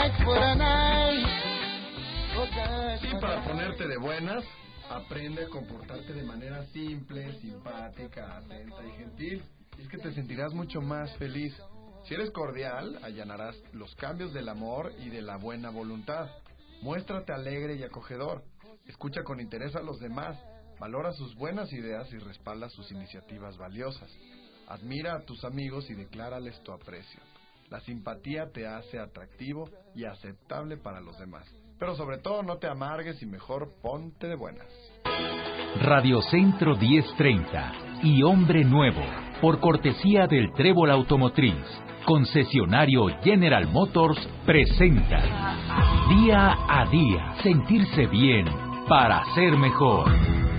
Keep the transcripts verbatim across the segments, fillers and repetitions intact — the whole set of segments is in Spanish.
Y para ponerte de buenas, aprende a comportarte de manera simple, simpática, atenta y gentil. Y es que te sentirás mucho más feliz. Si eres cordial, allanarás los cambios del amor y de la buena voluntad. Muéstrate alegre y acogedor. Escucha con interés a los demás. Valora sus buenas ideas y respalda sus iniciativas valiosas. Admira a tus amigos y declárales tu aprecio. La simpatía te hace atractivo y aceptable para los demás. Pero sobre todo no te amargues y mejor ponte de buenas. Radio Centro diez treinta y Hombre Nuevo, por cortesía del Trébol Automotriz, concesionario General Motors, presenta Día a Día, sentirse bien para ser mejor.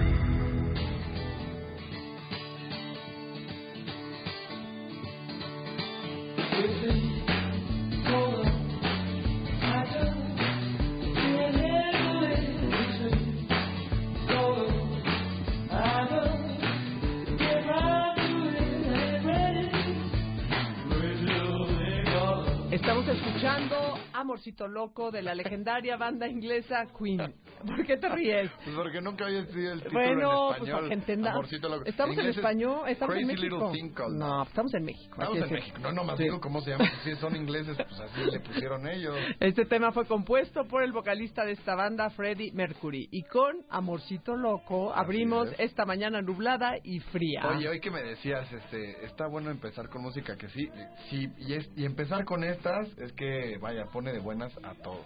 Estamos escuchando Amorcito Loco de la legendaria banda inglesa Queen. ¿Por qué te ríes? Pues porque nunca había sido el título bueno, en español. Pues para que entendamos. Amorcito Loco. Estamos en, en español, estamos Crazy en México. Little Thing Called no, estamos en México. Estamos en México. No, nomás sí. Digo cómo se llama. Si son ingleses, pues así le pusieron ellos. Este tema fue compuesto por el vocalista de esta banda, Freddie Mercury. Y con Amorcito Loco abrimos esta mañana nublada y fría. Oye, hoy que me decías, este, está bueno empezar con música que sí, sí y, es, y empezar con estas es que, vaya, pone de buenas a todos.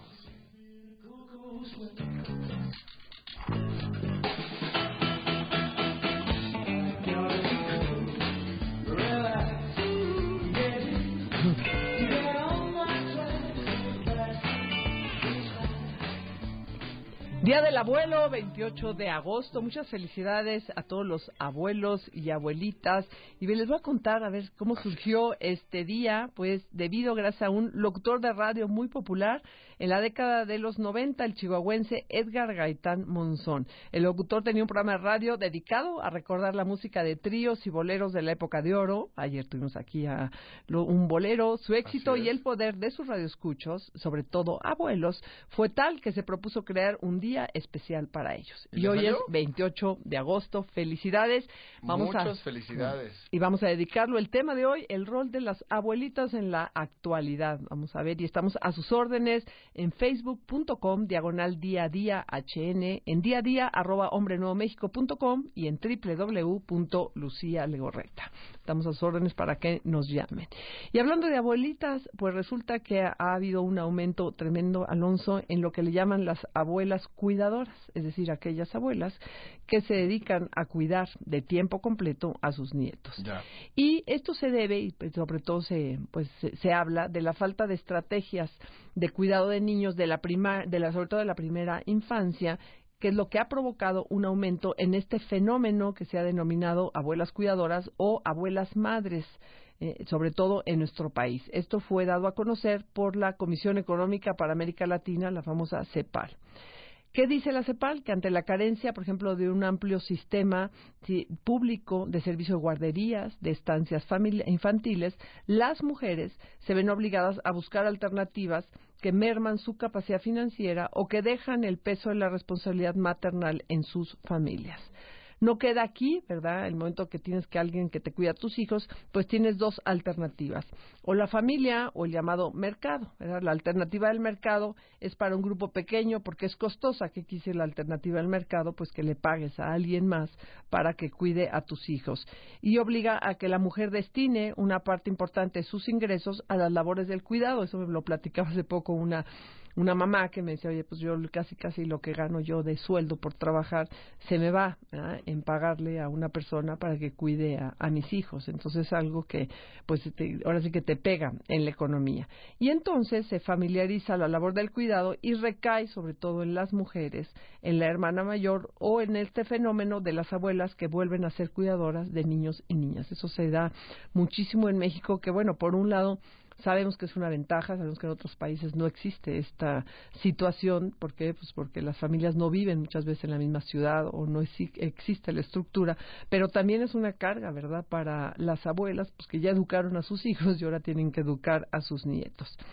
Día del Abuelo, veintiocho de agosto. Muchas felicidades a todos los abuelos y abuelitas. Y les voy a contar a ver cómo surgió este día, pues debido gracias a un locutor de radio muy popular en la década de los noventa, el chihuahuense Edgar Gaitán Monzón. El locutor tenía un programa de radio dedicado a recordar la música de tríos y boleros de la época de oro. Ayer tuvimos aquí a un bolero. Su éxito y el poder de sus radioescuchos, sobre todo abuelos, fue tal que se propuso crear un día especial para ellos. Y hoy es veintiocho de agosto. Felicidades. Vamos Muchas a, felicidades. Y vamos a dedicarlo el tema de hoy, el rol de las abuelitas en la actualidad. Vamos a ver, y estamos a sus órdenes en facebook.com, diagonal día a día hn, en día a día, arroba hombre nuevo méxico punto com y en doble u doble u doble u punto lucía legorreta. Estamos a sus órdenes para que nos llamen. Y hablando de abuelitas, pues resulta que ha, ha habido un aumento tremendo, Alonso, en lo que le llaman las abuelas cuidadoras, es decir, aquellas abuelas que se dedican a cuidar de tiempo completo a sus nietos. Ya. Y esto se debe, y sobre todo se, pues, se, se habla de la falta de estrategias de cuidado de niños de la prima, de la, sobre todo de la primera infancia, que es lo que ha provocado un aumento en este fenómeno que se ha denominado abuelas cuidadoras o abuelas madres, eh, sobre todo en nuestro país. Esto fue dado a conocer por la Comisión Económica para América Latina, la famosa CEPAL. ¿Qué dice la CEPAL? Que ante la carencia, por ejemplo, de un amplio sistema sí, público de servicio de guarderías, de estancias infantiles, las mujeres se ven obligadas a buscar alternativas que merman su capacidad financiera o que dejan el peso de la responsabilidad maternal en sus familias. No queda aquí, ¿verdad? El momento que tienes que alguien que te cuida a tus hijos, pues tienes dos alternativas. O la familia o el llamado mercado, ¿verdad? La alternativa del mercado es para un grupo pequeño porque es costosa. ¿Qué quise la alternativa del mercado? Pues que le pagues a alguien más para que cuide a tus hijos. Y obliga a que la mujer destine una parte importante de sus ingresos a las labores del cuidado. Eso me lo platicaba hace poco una... Una mamá que me decía, oye, pues yo casi casi lo que gano yo de sueldo por trabajar se me va ¿eh? en pagarle a una persona para que cuide a, a mis hijos. Entonces es algo que, pues te, ahora sí que te pega en la economía. Y entonces se familiariza la labor del cuidado y recae sobre todo en las mujeres, en la hermana mayor o en este fenómeno de las abuelas que vuelven a ser cuidadoras de niños y niñas. Eso se da muchísimo en México, que bueno, por un lado, sabemos que es una ventaja, sabemos que en otros países no existe esta situación. ¿Por qué? Pues porque las familias no viven muchas veces en la misma ciudad o no existe la estructura, pero también es una carga, ¿verdad?, para las abuelas, pues que ya educaron a sus hijos y ahora tienen que educar a sus nietos.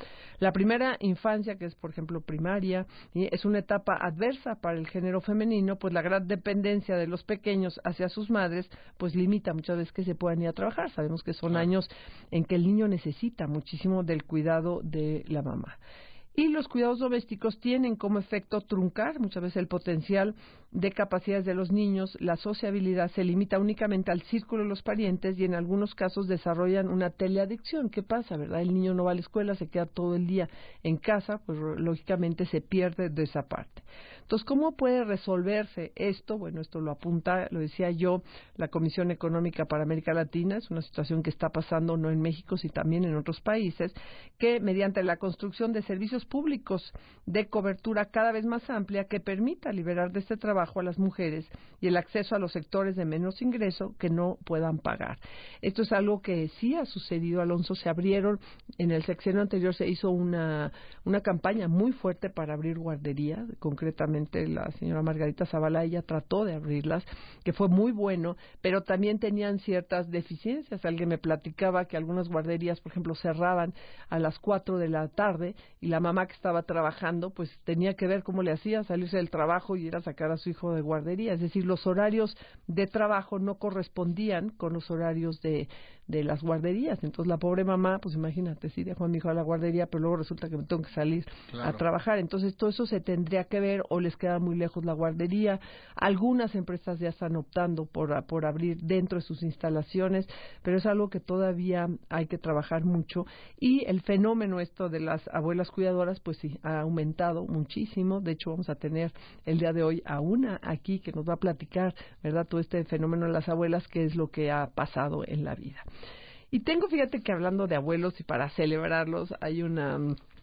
La primera infancia, que es por ejemplo primaria, ¿sí? Es una etapa adversa para el género femenino, pues la gran dependencia de los pequeños hacia sus madres, pues limita muchas veces que se puedan ir a trabajar. Sabemos que son Claro. años en que el niño necesita muchísimo del cuidado de la mamá. Y los cuidados domésticos tienen como efecto truncar muchas veces el potencial de capacidades de los niños, la sociabilidad se limita únicamente al círculo de los parientes y en algunos casos desarrollan una teleadicción. ¿Qué pasa, verdad? El niño no va a la escuela, se queda todo el día en casa, pues lógicamente se pierde de esa parte. Entonces, ¿cómo puede resolverse esto? Bueno, esto lo apunta, lo decía yo, la Comisión Económica para América Latina, es una situación que está pasando no en México, sino también en otros países, que mediante la construcción de servicios públicos de cobertura cada vez más amplia que permita liberar de este trabajo a las mujeres y el acceso a los sectores de menos ingreso que no puedan pagar. Esto es algo que sí ha sucedido, Alonso. Se abrieron, en el sexenio anterior se hizo una, una campaña muy fuerte para abrir guarderías, concretamente la señora Margarita Zavala, ella trató de abrirlas, que fue muy bueno, pero también tenían ciertas deficiencias. Alguien me platicaba que algunas guarderías, por ejemplo, cerraban a las cuatro de la tarde y la mamá que estaba trabajando, pues tenía que ver cómo le hacía salirse del trabajo y ir a sacar a su hijo de guardería. Es decir, los horarios de trabajo no correspondían con los horarios de, de las guarderías. Entonces, la pobre mamá, pues imagínate, sí dejó a mi hijo a la guardería, pero luego resulta que me tengo que salir Claro. a trabajar. Entonces, todo eso se tendría que ver, o les queda muy lejos la guardería. Algunas empresas ya están optando por, por abrir dentro de sus instalaciones, pero es algo que todavía hay que trabajar mucho. Y el fenómeno esto de las abuelas cuidadoras, pues sí, ha aumentado muchísimo. De hecho, vamos a tener el día de hoy a una aquí que nos va a platicar, ¿verdad?, todo este fenómeno de las abuelas, qué es lo que ha pasado en la vida. Y tengo, fíjate que hablando de abuelos y para celebrarlos, hay una...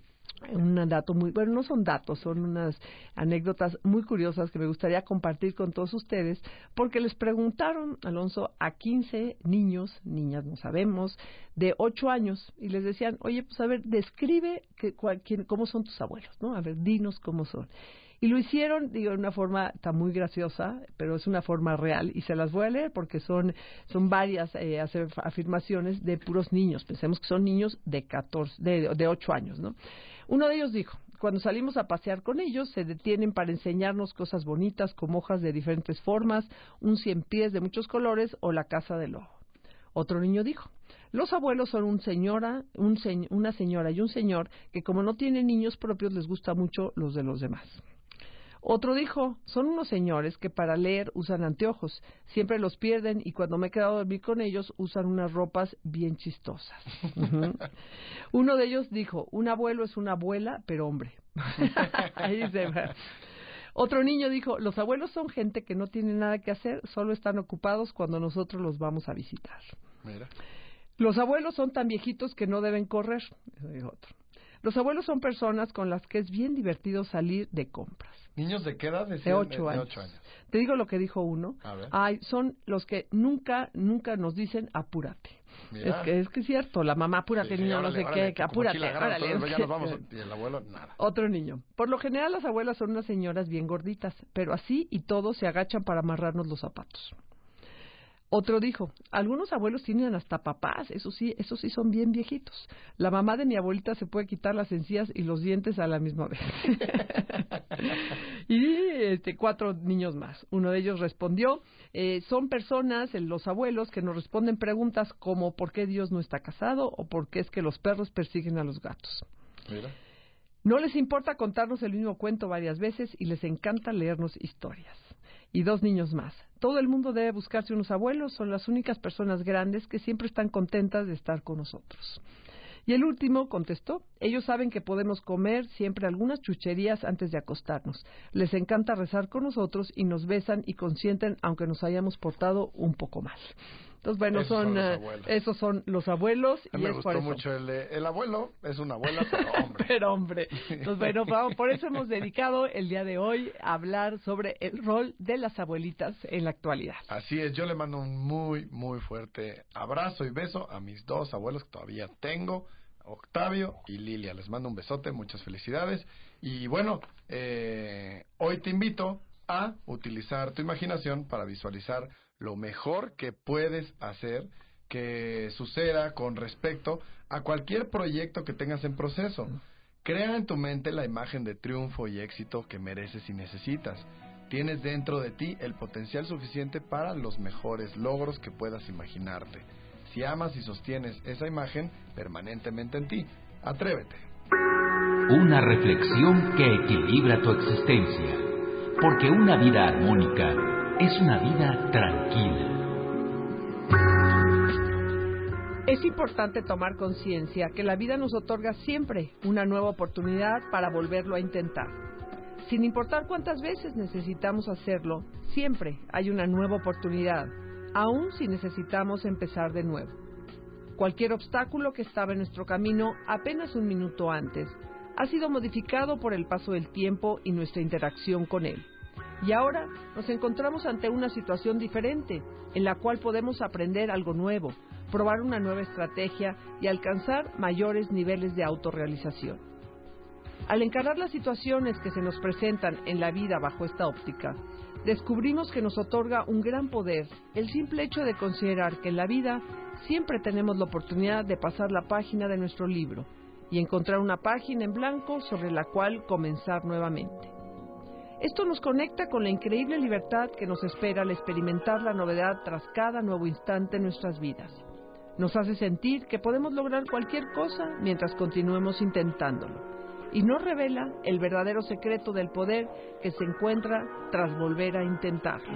un dato muy, bueno, no son datos, son unas anécdotas muy curiosas que me gustaría compartir con todos ustedes, porque les preguntaron, Alonso, a quince niños, niñas, no sabemos, de ocho años, y les decían, oye, pues a ver, describe que, cual, quién, cómo son tus abuelos, ¿no? A ver, dinos cómo son. Y lo hicieron, digo, de una forma tan muy graciosa, pero es una forma real, y se las voy a leer porque son, son varias eh, afirmaciones de puros niños. Pensemos que son niños de catorce, de, de ocho años, ¿no? Uno de ellos dijo, cuando salimos a pasear con ellos, se detienen para enseñarnos cosas bonitas como hojas de diferentes formas, un cien pies de muchos colores o la casa del lobo. Otro niño dijo, los abuelos son un señora, un se, una señora y un señor que como no tienen niños propios les gusta mucho los de los demás. Otro dijo, son unos señores que para leer usan anteojos, siempre los pierden y cuando me he quedado a dormir con ellos usan unas ropas bien chistosas. Uh-huh. Uno de ellos dijo, un abuelo es una abuela, pero hombre. Ahí se va. Otro niño dijo, los abuelos son gente que no tiene nada que hacer, solo están ocupados cuando nosotros los vamos a visitar. Mira. Los abuelos son tan viejitos que no deben correr. Eso dijo otro. Los abuelos son personas con las que es bien divertido salir de compras. ¿Niños de qué edad? Decían, de ocho años. De ocho años. Te digo lo que dijo uno. A ver. Ay, son los que nunca, nunca nos dicen apúrate. Mira. Es que es que es cierto, la mamá apúrate, Sí, niño, órale, no sé órale, qué, que apúrate, como chila, órale. todos, ya nos vamos, y el abuelo, nada. Otro niño. Por lo general las abuelas son unas señoras bien gorditas, pero así y todo se agachan para amarrarnos los zapatos. Otro dijo, algunos abuelos tienen hasta papás, eso sí, esos sí son bien viejitos. La mamá de mi abuelita se puede quitar las encías y los dientes a la misma vez. Y este, cuatro niños más. Uno de ellos respondió, eh, son personas, los abuelos, que nos responden preguntas como ¿por qué Dios no está casado? O ¿por qué es que los perros persiguen a los gatos? Mira. No les importa contarnos el mismo cuento varias veces y les encanta leernos historias. Y dos niños más. Todo el mundo debe buscarse unos abuelos, son las únicas personas grandes que siempre están contentas de estar con nosotros. Y el último contestó, ellos saben que podemos comer siempre algunas chucherías antes de acostarnos. Les encanta rezar con nosotros y nos besan y consienten aunque nos hayamos portado un poco mal. Entonces, bueno, esos son, son los uh, abuelos. esos son los abuelos. A mí y me es gustó por eso. mucho el de, el abuelo es una abuela, pero hombre. Pero hombre. Entonces, bueno, vamos, por eso hemos dedicado el día de hoy a hablar sobre el rol de las abuelitas en la actualidad. Así es, yo le mando un muy, muy fuerte abrazo y beso a mis dos abuelos que todavía tengo, Octavio y Lilia. Les mando un besote, muchas felicidades. Y bueno, eh, hoy te invito a utilizar tu imaginación para visualizar lo mejor que puedes hacer que suceda con respecto a cualquier proyecto que tengas en proceso. Crea en tu mente la imagen de triunfo y éxito que mereces y necesitas. Tienes dentro de ti el potencial suficiente para los mejores logros que puedas imaginarte. Si amas y sostienes esa imagen permanentemente en ti, atrévete. Una reflexión que equilibra tu existencia, porque una vida armónica es una vida tranquila. Es importante tomar conciencia que la vida nos otorga siempre una nueva oportunidad para volverlo a intentar. Sin importar cuántas veces necesitamos hacerlo, siempre hay una nueva oportunidad, aun si necesitamos empezar de nuevo. Cualquier obstáculo que estaba en nuestro camino apenas un minuto antes ha sido modificado por el paso del tiempo y nuestra interacción con él. Y ahora nos encontramos ante una situación diferente, en la cual podemos aprender algo nuevo, probar una nueva estrategia y alcanzar mayores niveles de autorrealización. Al encarar las situaciones que se nos presentan en la vida bajo esta óptica, descubrimos que nos otorga un gran poder el simple hecho de considerar que en la vida siempre tenemos la oportunidad de pasar la página de nuestro libro y encontrar una página en blanco sobre la cual comenzar nuevamente. Esto nos conecta con la increíble libertad que nos espera al experimentar la novedad tras cada nuevo instante en nuestras vidas. Nos hace sentir que podemos lograr cualquier cosa mientras continuemos intentándolo. Y nos revela el verdadero secreto del poder que se encuentra tras volver a intentarlo.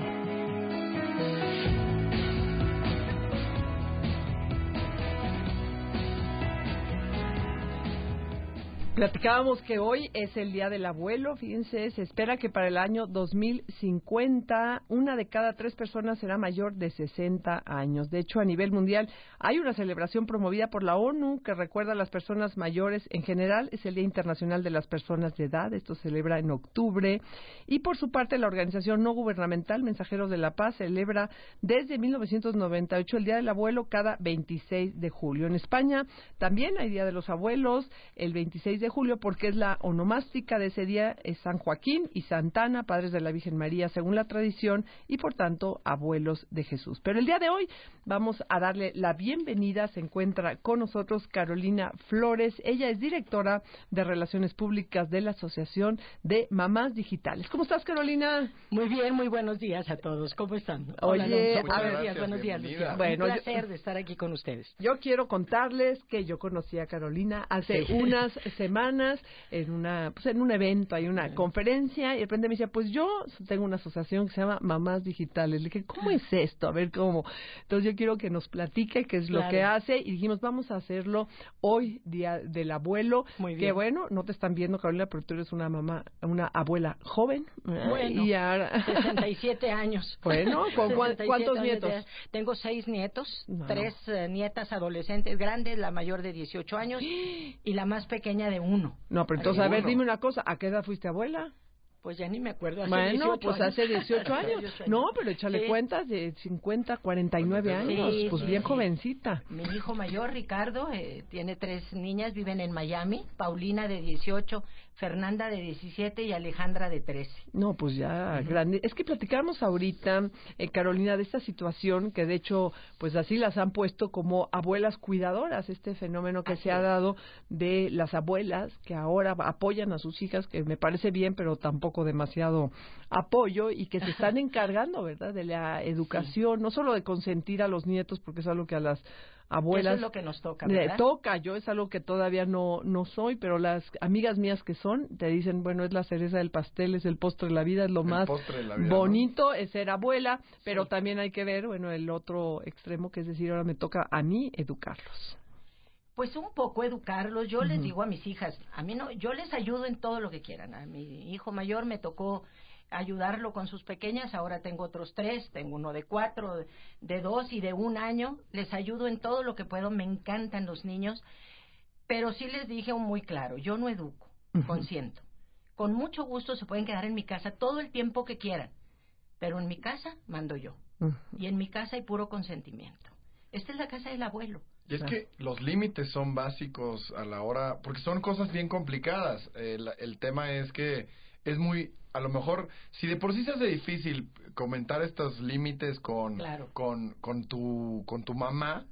Platicábamos que hoy es el Día del Abuelo. Fíjense, se espera que para el año dos mil cincuenta una de cada tres personas será mayor de sesenta años. De hecho, a nivel mundial hay una celebración promovida por la ONU que recuerda a las personas mayores en general. Es el Día Internacional de las Personas de Edad. Esto se celebra en octubre. Y por su parte, la organización no gubernamental Mensajeros de la Paz celebra desde mil novecientos noventa y ocho el Día del Abuelo cada veintiséis de julio. En España también hay Día de los Abuelos el veintiséis de julio, porque es la onomástica de ese día, es San Joaquín y Santana, padres de la Virgen María según la tradición, y por tanto abuelos de Jesús. Pero el día de hoy vamos a darle la bienvenida. Se encuentra con nosotros Carolina Flores. Ella es directora de Relaciones Públicas de la Asociación de Mamás Digitales. ¿Cómo estás, Carolina? Muy bien, muy buenos días a todos. ¿Cómo están? Oye, Hola, buenos días, buenos días, Lucía. Bueno, un placer yo, de estar aquí con ustedes. Yo quiero contarles que yo conocí a Carolina hace sí. unas semanas en una pues en un evento, hay una conferencia, y de repente me dice, pues yo tengo una asociación que se llama Mamás Digitales. Le dije, ¿cómo es esto? A ver cómo. Entonces yo quiero que nos platique qué es claro. lo que hace, y dijimos, vamos a hacerlo hoy, Día del Abuelo. Muy bien. Que bueno, no te están viendo, Carolina, pero tú eres una mamá, una abuela joven. Bueno, y ahora... sesenta y siete años. Bueno, ¿con cuántos nietos? Tengo seis nietos, no. tres uh, nietas adolescentes grandes, la mayor de dieciocho años y la más pequeña de uno. No, pero entonces, a ver, dime una cosa, ¿a qué edad fuiste abuela? Pues ya ni me acuerdo. Hace bueno, dieciocho pues años. hace dieciocho años. No, pero échale sí. cuentas de cincuenta, cuarenta y nueve años, sí, pues sí, bien sí. jovencita. Mi hijo mayor, Ricardo, eh, tiene tres niñas, viven en Miami, Paulina de dieciocho, Fernanda de diecisiete y Alejandra de trece. No, pues ya uh-huh. grande. Es que platicamos ahorita, eh, Carolina, de esta situación que de hecho, pues así las han puesto como abuelas cuidadoras, este fenómeno que así se es. ha dado de las abuelas que ahora apoyan a sus hijas, que me parece bien, pero tampoco demasiado apoyo, y que se están encargando, ¿verdad?, de la educación, sí. no solo de consentir a los nietos, porque es algo que a las abuelas eso es lo que nos toca, ¿verdad? toca. Yo es algo que todavía no no soy, pero las amigas mías que son te dicen, bueno, es la cereza del pastel, es el postre de la vida, es lo el más vida, bonito, ¿no? Es ser abuela, pero sí. también hay que ver, bueno, el otro extremo, que es decir, ahora me toca a mí educarlos. Pues un poco educarlos. Yo uh-huh. les digo a mis hijas, a mí no, yo les ayudo en todo lo que quieran. A mi hijo mayor me tocó ayudarlo con sus pequeñas, ahora tengo otros tres, tengo uno de cuatro, de dos y de un año. Les ayudo en todo lo que puedo, me encantan los niños, pero sí les dije muy claro, yo no educo, uh-huh. consiento. Con mucho gusto se pueden quedar en mi casa todo el tiempo que quieran, pero en mi casa mando yo, uh-huh. y en mi casa hay puro consentimiento. Esta es la casa del abuelo. Y es que los límites son básicos a la hora, porque son cosas bien complicadas. El, el tema es que es muy, a lo mejor, si de por sí se hace difícil comentar estos límites con, claro. con, con tu, con tu mamá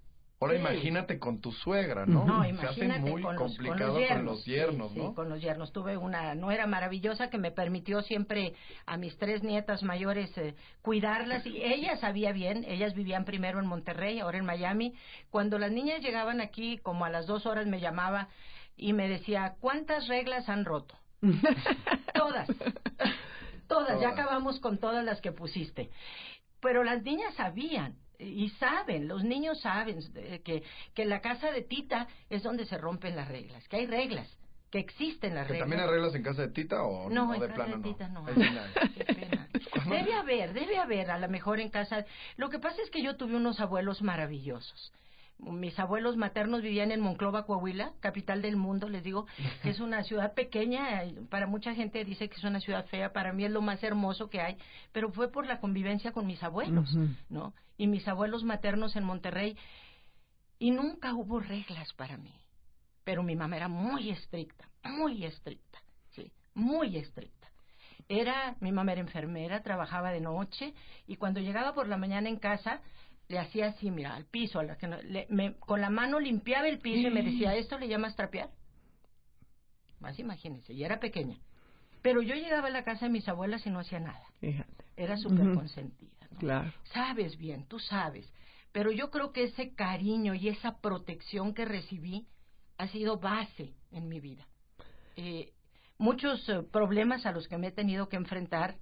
Ahora Sí. imagínate con tu suegra, ¿no? No, Se imagínate hace muy con los, complicado con los yernos. con los yernos, sí, ¿no? Sí, con los yernos. Tuve una nuera maravillosa que me permitió siempre a mis tres nietas mayores eh, cuidarlas. Y ella sabía bien, ellas vivían primero en Monterrey, ahora en Miami. Cuando las niñas llegaban aquí, como a las dos horas me llamaba y me decía, ¿cuántas reglas han roto? Todas. Todas, ya acabamos con todas las que pusiste. Pero las niñas sabían. Y saben, los niños saben que, que en la casa de Tita es donde se rompen las reglas, que hay reglas, que existen las ¿Que reglas. también hay reglas en casa de Tita o no? no, En de casa plano de Tita no. no? hay. Ahí sí no hay. Qué pena. Debe haber, debe haber, a lo mejor en casa. Lo que pasa es que yo tuve unos abuelos maravillosos. Mis abuelos maternos vivían en Monclova, Coahuila, capital del mundo, les digo, que es una ciudad pequeña, para mucha gente dice que es una ciudad fea, para mí es lo más hermoso que hay, pero fue por la convivencia con mis abuelos, Uh-huh. ¿no? Y mis abuelos maternos en Monterrey, y nunca hubo reglas para mí, pero mi mamá era muy estricta, muy estricta, sí, muy estricta. Era, mi mamá era enfermera, trabajaba de noche, y cuando llegaba por la mañana en casa, le hacía así, mira, al piso, a la que no, le, me, con la mano limpiaba el piso y me decía, ¿esto le llamas trapear? Más imagínense, y era pequeña. Pero yo llegaba a la casa de mis abuelas y no hacía nada. Fíjate. Era súper Ujú. consentida, ¿no? Claro. Sabes bien, tú sabes. Pero yo creo que ese cariño y esa protección que recibí ha sido base en mi vida. Eh, muchos eh, problemas a los que me he tenido que enfrentar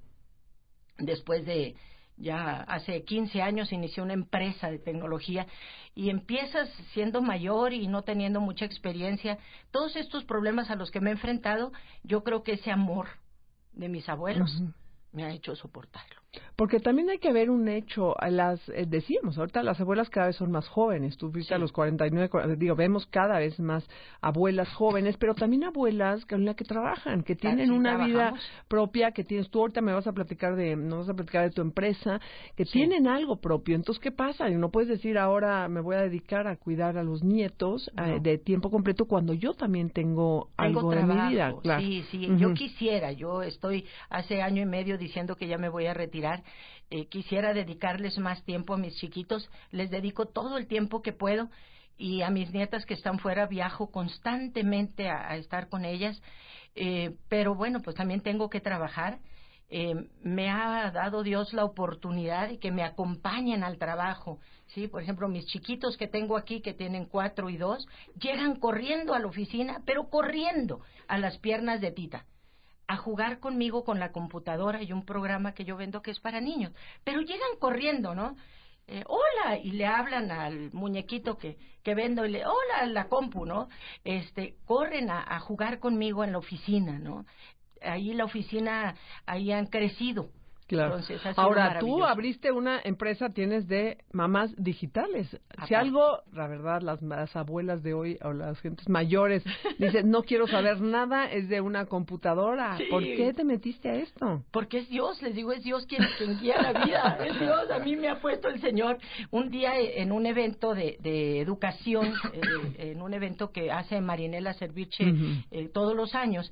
después de... Ya hace quince años inicié una empresa de tecnología y empiezas siendo mayor y no teniendo mucha experiencia. Todos estos problemas a los que me he enfrentado, yo creo que ese amor de mis abuelos Uh-huh. me ha hecho soportarlo. Porque también hay que ver un hecho, a las eh, decíamos, ahorita las abuelas cada vez son más jóvenes, tú fuiste Sí. a los cuarenta y nueve, cuarenta, digo, vemos cada vez más abuelas jóvenes, pero también abuelas que, que trabajan, que tienen Sí, una vida trabajamos. propia, que tienes, tú ahorita me vas a platicar de, nos vas a platicar de tu empresa, que Sí. tienen algo propio, entonces, ¿qué pasa? Y no puedes decir ahora me voy a dedicar a cuidar a los nietos No. eh, de tiempo completo cuando yo también tengo, Tengo algo trabajo, de mi vida, claro. sí, sí, Uh-huh. yo quisiera, yo estoy hace año y medio diciendo que ya me voy a retirar, eh, quisiera dedicarles más tiempo a mis chiquitos, les dedico todo el tiempo que puedo y a mis nietas que están fuera viajo constantemente a, a estar con ellas, eh, pero bueno, pues también tengo que trabajar. Eh, me ha dado Dios la oportunidad de que me acompañen al trabajo, ¿sí? Por ejemplo, mis chiquitos que tengo aquí, que tienen cuatro y dos, llegan corriendo a la oficina, pero corriendo a las piernas de Tita, a jugar conmigo con la computadora y un programa que yo vendo que es para niños, pero llegan corriendo, ¿no? Eh, hola, y le hablan al muñequito que, que vendo, y le, hola, la compu, ¿no? Este, corren a, a jugar conmigo en la oficina, ¿no? Ahí la oficina, ahí han crecido. Claro. Entonces, ha sido Ahora, tú maravilloso. abriste una empresa, tienes de mamás digitales. Aparte. Si algo, la verdad, las, las abuelas de hoy o las gentes mayores dicen, no quiero saber nada, es de una computadora. Sí. ¿Por qué te metiste a esto? Porque es Dios, les digo, es Dios quien, quien guía la vida, es Dios, a mí me ha puesto el Señor. Un día en un evento de, de educación, eh, en un evento que hace Marinela Serviche Uh-huh. eh, todos los años,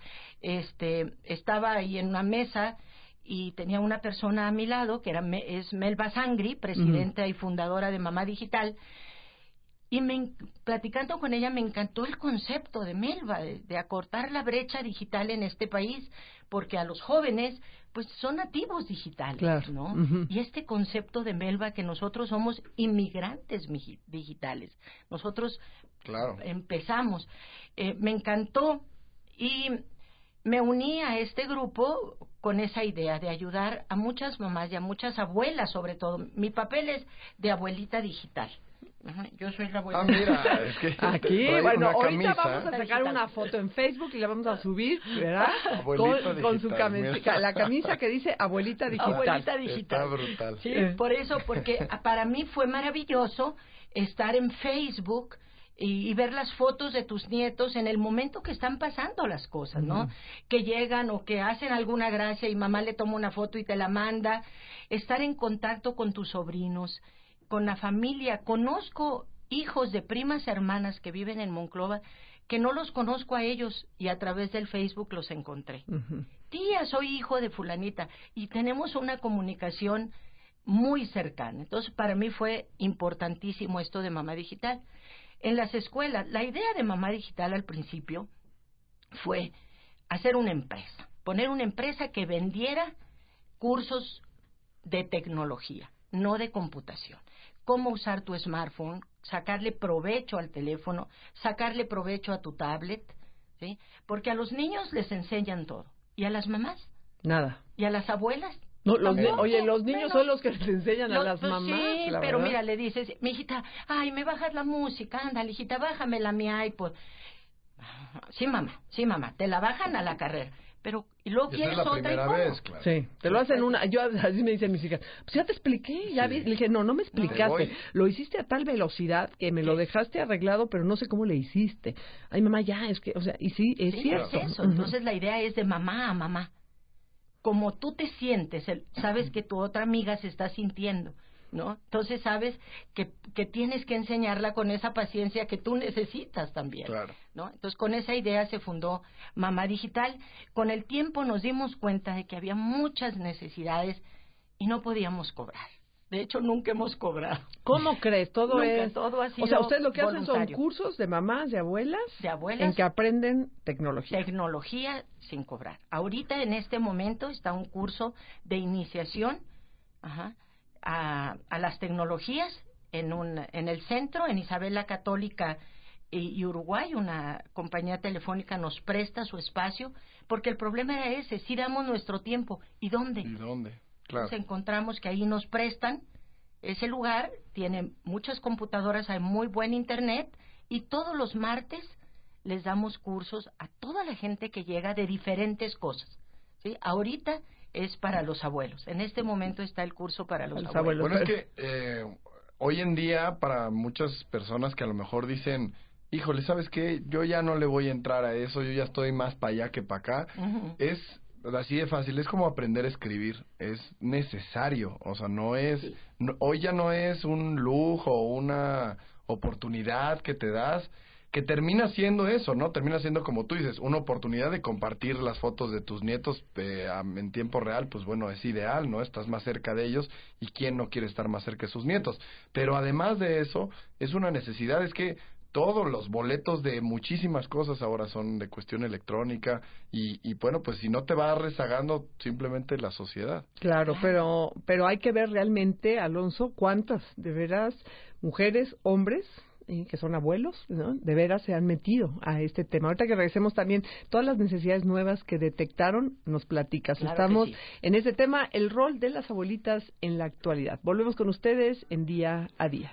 este, estaba ahí en una mesa y tenía una persona a mi lado, que era es Melba Sangri, presidenta uh-huh. y fundadora de Mamá Digital, y me, platicando con ella me encantó el concepto de Melba, de, de acortar la brecha digital en este país, porque a los jóvenes pues son nativos digitales, claro. ¿no? Uh-huh. Y este concepto de Melba, que nosotros somos inmigrantes digitales, nosotros claro. empezamos, eh, me encantó y me uní a este grupo con esa idea de ayudar a muchas mamás y a muchas abuelas, sobre todo. Mi papel es de abuelita digital. Yo soy la abuelita. Ah, mira, es que aquí, trae bueno, una ahorita camisa. vamos a sacar una foto en Facebook y la vamos a subir, ¿verdad? Abuelita con, con su digital, camisa, mira. la camisa que dice abuelita digital. Abuelita digital. Está brutal. Sí, Eh. por eso, porque para mí fue maravilloso estar en Facebook y, y ver las fotos de tus nietos en el momento que están pasando las cosas, ¿no? Uh-huh. Que llegan o que hacen alguna gracia y mamá le toma una foto y te la manda. Estar en contacto con tus sobrinos, con la familia. Conozco hijos de primas hermanas que viven en Monclova que no los conozco a ellos y a través del Facebook los encontré. Uh-huh. Tía, soy hijo de fulanita y tenemos una comunicación muy cercana. Entonces, para mí fue importantísimo esto de Mamá Digital. En las escuelas, la idea de Mamá Digital al principio fue hacer una empresa, poner una empresa que vendiera cursos de tecnología, no de computación. Cómo usar tu smartphone, sacarle provecho al teléfono, sacarle provecho a tu tablet, ¿sí? Porque a los niños les enseñan todo. ¿Y a las mamás? Nada. ¿Y a las abuelas? No, los ni- No, oye, los niños menos. son los que les enseñan a Los- las pues mamás. sí, la pero verdad. mira, le dices, mi hijita, ay, me bajas la música, ándale, hijita, bájamela a mi iPod. Sí, mamá, sí, mamá, te la bajan a la carrera. Pero, y luego Y esa quieres es la otra, ¿y primera cómo? vez, claro. Sí, te lo hacen una... Yo, así me dicen mis hijas, pues ya te expliqué, ya Sí. vi. Le dije, no, no me Te explicaste. voy. Lo hiciste a tal velocidad que me lo Sí. dejaste arreglado, pero no sé cómo le hiciste. Ay, mamá, ya, es que, o sea, y sí, es Sí, cierto. es eso. Ujú. Entonces la idea es de mamá a mamá. Como tú te sientes, el- sabes que tu otra amiga se está sintiendo, ¿no? Entonces sabes que, que tienes que enseñarla con esa paciencia que tú necesitas también, Claro. ¿no? Entonces con esa idea se fundó Mamá Digital. Con el tiempo nos dimos cuenta de que había muchas necesidades y no podíamos cobrar. De hecho, nunca hemos cobrado. ¿Cómo crees? Todo Nunca, es... todo ha O sea, sido ustedes lo que hacen son voluntario. cursos de mamás, de abuelas, De abuelas. en que aprenden tecnología. Tecnología sin cobrar. Ahorita, en este momento, está un curso de iniciación ajá, a, a las tecnologías en, un, en el centro, en Isabel la Católica y, y Uruguay. Una compañía telefónica nos presta su espacio, porque el problema era ese, si damos nuestro tiempo. ¿Y dónde? ¿Y dónde? Claro. Entonces encontramos que ahí nos prestan ese lugar, tiene muchas computadoras, hay muy buen internet, y todos los martes les damos cursos a toda la gente que llega de diferentes cosas, ¿sí? Ahorita es para los abuelos, en este momento está el curso para los Los abuelos. abuelos. Bueno, es que eh, hoy en día, para muchas personas que a lo mejor dicen, híjole, ¿sabes qué? Yo ya no le voy a entrar a eso, yo ya estoy más para allá que para acá. Ujú. Es así de fácil, es como aprender a escribir, es necesario, o sea, no es, Sí. no- hoy ya no es un lujo o una oportunidad que te das, que termina siendo eso, ¿no? Termina siendo, como tú dices, una oportunidad de compartir las fotos de tus nietos eh, am- en tiempo real, pues bueno, es ideal, ¿no? Estás más cerca de ellos y quién no quiere estar más cerca de sus nietos. Pero además de eso, es una necesidad, es que todos los boletos de muchísimas cosas ahora son de cuestión electrónica y, y bueno, pues si no te va rezagando simplemente la sociedad. Claro, pero pero hay que ver realmente, Alonso, cuántas, de veras, mujeres, hombres, eh, que son abuelos, ¿no? De veras se han metido a este tema. Ahorita que regresemos también, todas las necesidades nuevas que detectaron, nos platicas. Claro que Estamos sí. en este tema, el rol de las abuelitas en la actualidad. Volvemos con ustedes en Día a Día.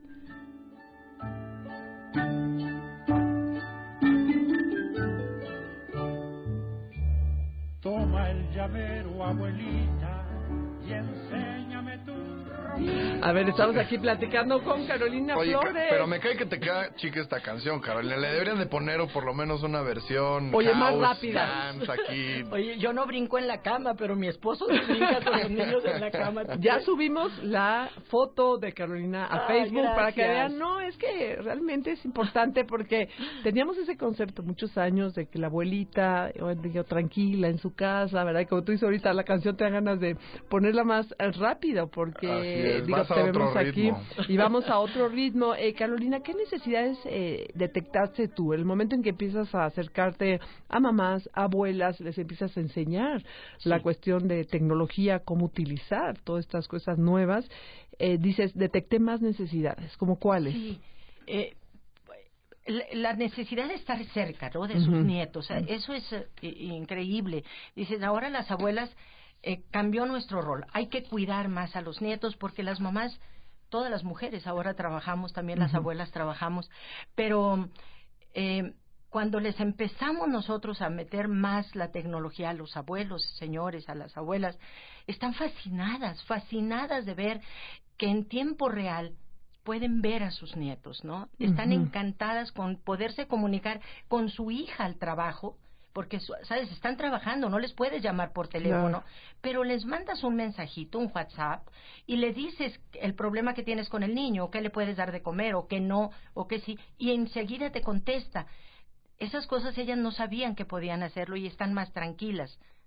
Toma el llavero, abuelita, y enséñame tu A ver, estamos aquí platicando con Carolina Oye, ca- Flores. pero me cae que te queda chica esta canción, Carolina. Le deberían de poner o por lo menos una versión Oye, más house, rápida. dance aquí. Oye, yo no brinco en la cama, pero mi esposo se brinca con los niños en la cama. Ya subimos la foto de Carolina a Ay, Facebook para que gracias. vean. No, es que realmente es importante porque teníamos ese concepto muchos años de que la abuelita, yo digo, tranquila en su casa, ¿verdad? Y como tú dices ahorita, la canción te dan ganas de ponerla más eh, rápido Así porque, es, digo, vas a te otro vemos aquí ritmo. y vamos a otro ritmo. Eh, Carolina, ¿qué necesidades eh, detectaste tú? El momento en que empiezas a acercarte a mamás, a abuelas, les empiezas a enseñar la Sí. cuestión de tecnología, cómo utilizar todas estas cosas nuevas, eh, dices, detecté más necesidades, ¿como cuáles? Sí, eh, la- la necesidad de estar cerca, ¿no? De sus Ujú. nietos, o sea, eso es eh, increíble. Dices, ahora las abuelas eh, cambió nuestro rol. Hay que cuidar más a los nietos porque las mamás, todas las mujeres ahora trabajamos, también las Ujú. abuelas trabajamos, pero eh, cuando les empezamos nosotros a meter más la tecnología a los abuelos, señores, a las abuelas, están fascinadas, fascinadas de ver que en tiempo real pueden ver a sus nietos, ¿no? Están Ujú. encantadas con poderse comunicar con su hija al trabajo, porque, su- ¿sabes? Están trabajando, no les puedes llamar por teléfono, Claro. pero les mandas un mensajito, un WhatsApp, y le dices el problema que tienes con el niño, o qué le puedes dar de comer, o qué no, o qué sí, y enseguida te contesta. Esas cosas ellas no sabían que podían hacerlo y están más tranquilas,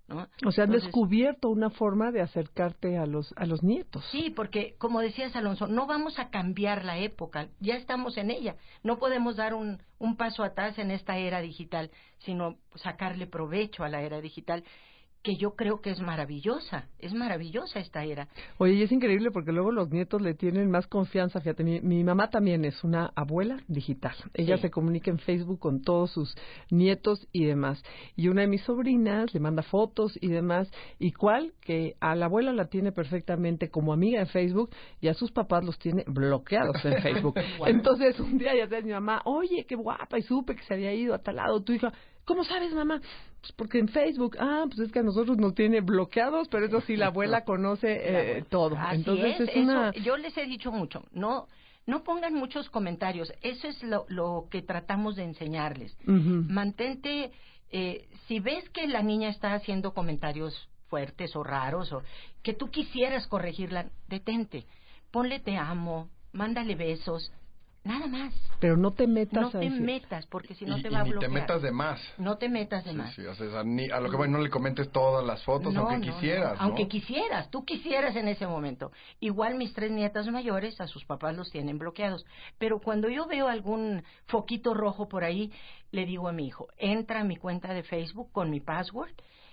¿no? O sea, han Entonces, descubierto una forma de acercarte a los a los nietos. Sí, porque como decías, Alonso, no vamos a cambiar la época, ya estamos en ella. No podemos dar un, un paso atrás en esta era digital, sino sacarle provecho a la era digital, que yo creo que es maravillosa, es maravillosa esta era. Oye, y es increíble porque luego los nietos le tienen más confianza. Fíjate, mi, mi mamá también es una abuela digital. Ella Sí. se comunica en Facebook con todos sus nietos y demás. Y una de mis sobrinas le manda fotos y demás. Y cuál, que a la abuela la tiene perfectamente como amiga en Facebook y a sus papás los tiene bloqueados en Facebook. Entonces, un día ya sabes, mi mamá, oye, qué guapa, y supe que se había ido a tal lado. Tu hija, ¿cómo sabes, mamá? Pues porque en Facebook, ah, pues es que a nosotros nos tiene bloqueados, pero eso sí, la abuela conoce eh, abuela. todo. Así Entonces es, es una... eso, yo les he dicho mucho, no no pongan muchos comentarios, eso es lo, lo que tratamos de enseñarles. Ujú. Mantente, eh, si ves que la niña está haciendo comentarios fuertes o raros, o que tú quisieras corregirla, detente, ponle te amo, mándale besos, nada más. Pero no te metas No a te decir... metas, porque si no y, te y va a ni bloquear. te metas de más. No te metas de Sí, más. sí, o sea, ni- a lo que voy, no le comentes todas las fotos, No, aunque no, quisieras, no. ¿no? Aunque quisieras, tú quisieras en ese momento. Igual mis tres nietas mayores, a sus papás los tienen bloqueados. Pero cuando yo veo algún foquito rojo por ahí, le digo a mi hijo, entra a mi cuenta de Facebook con mi password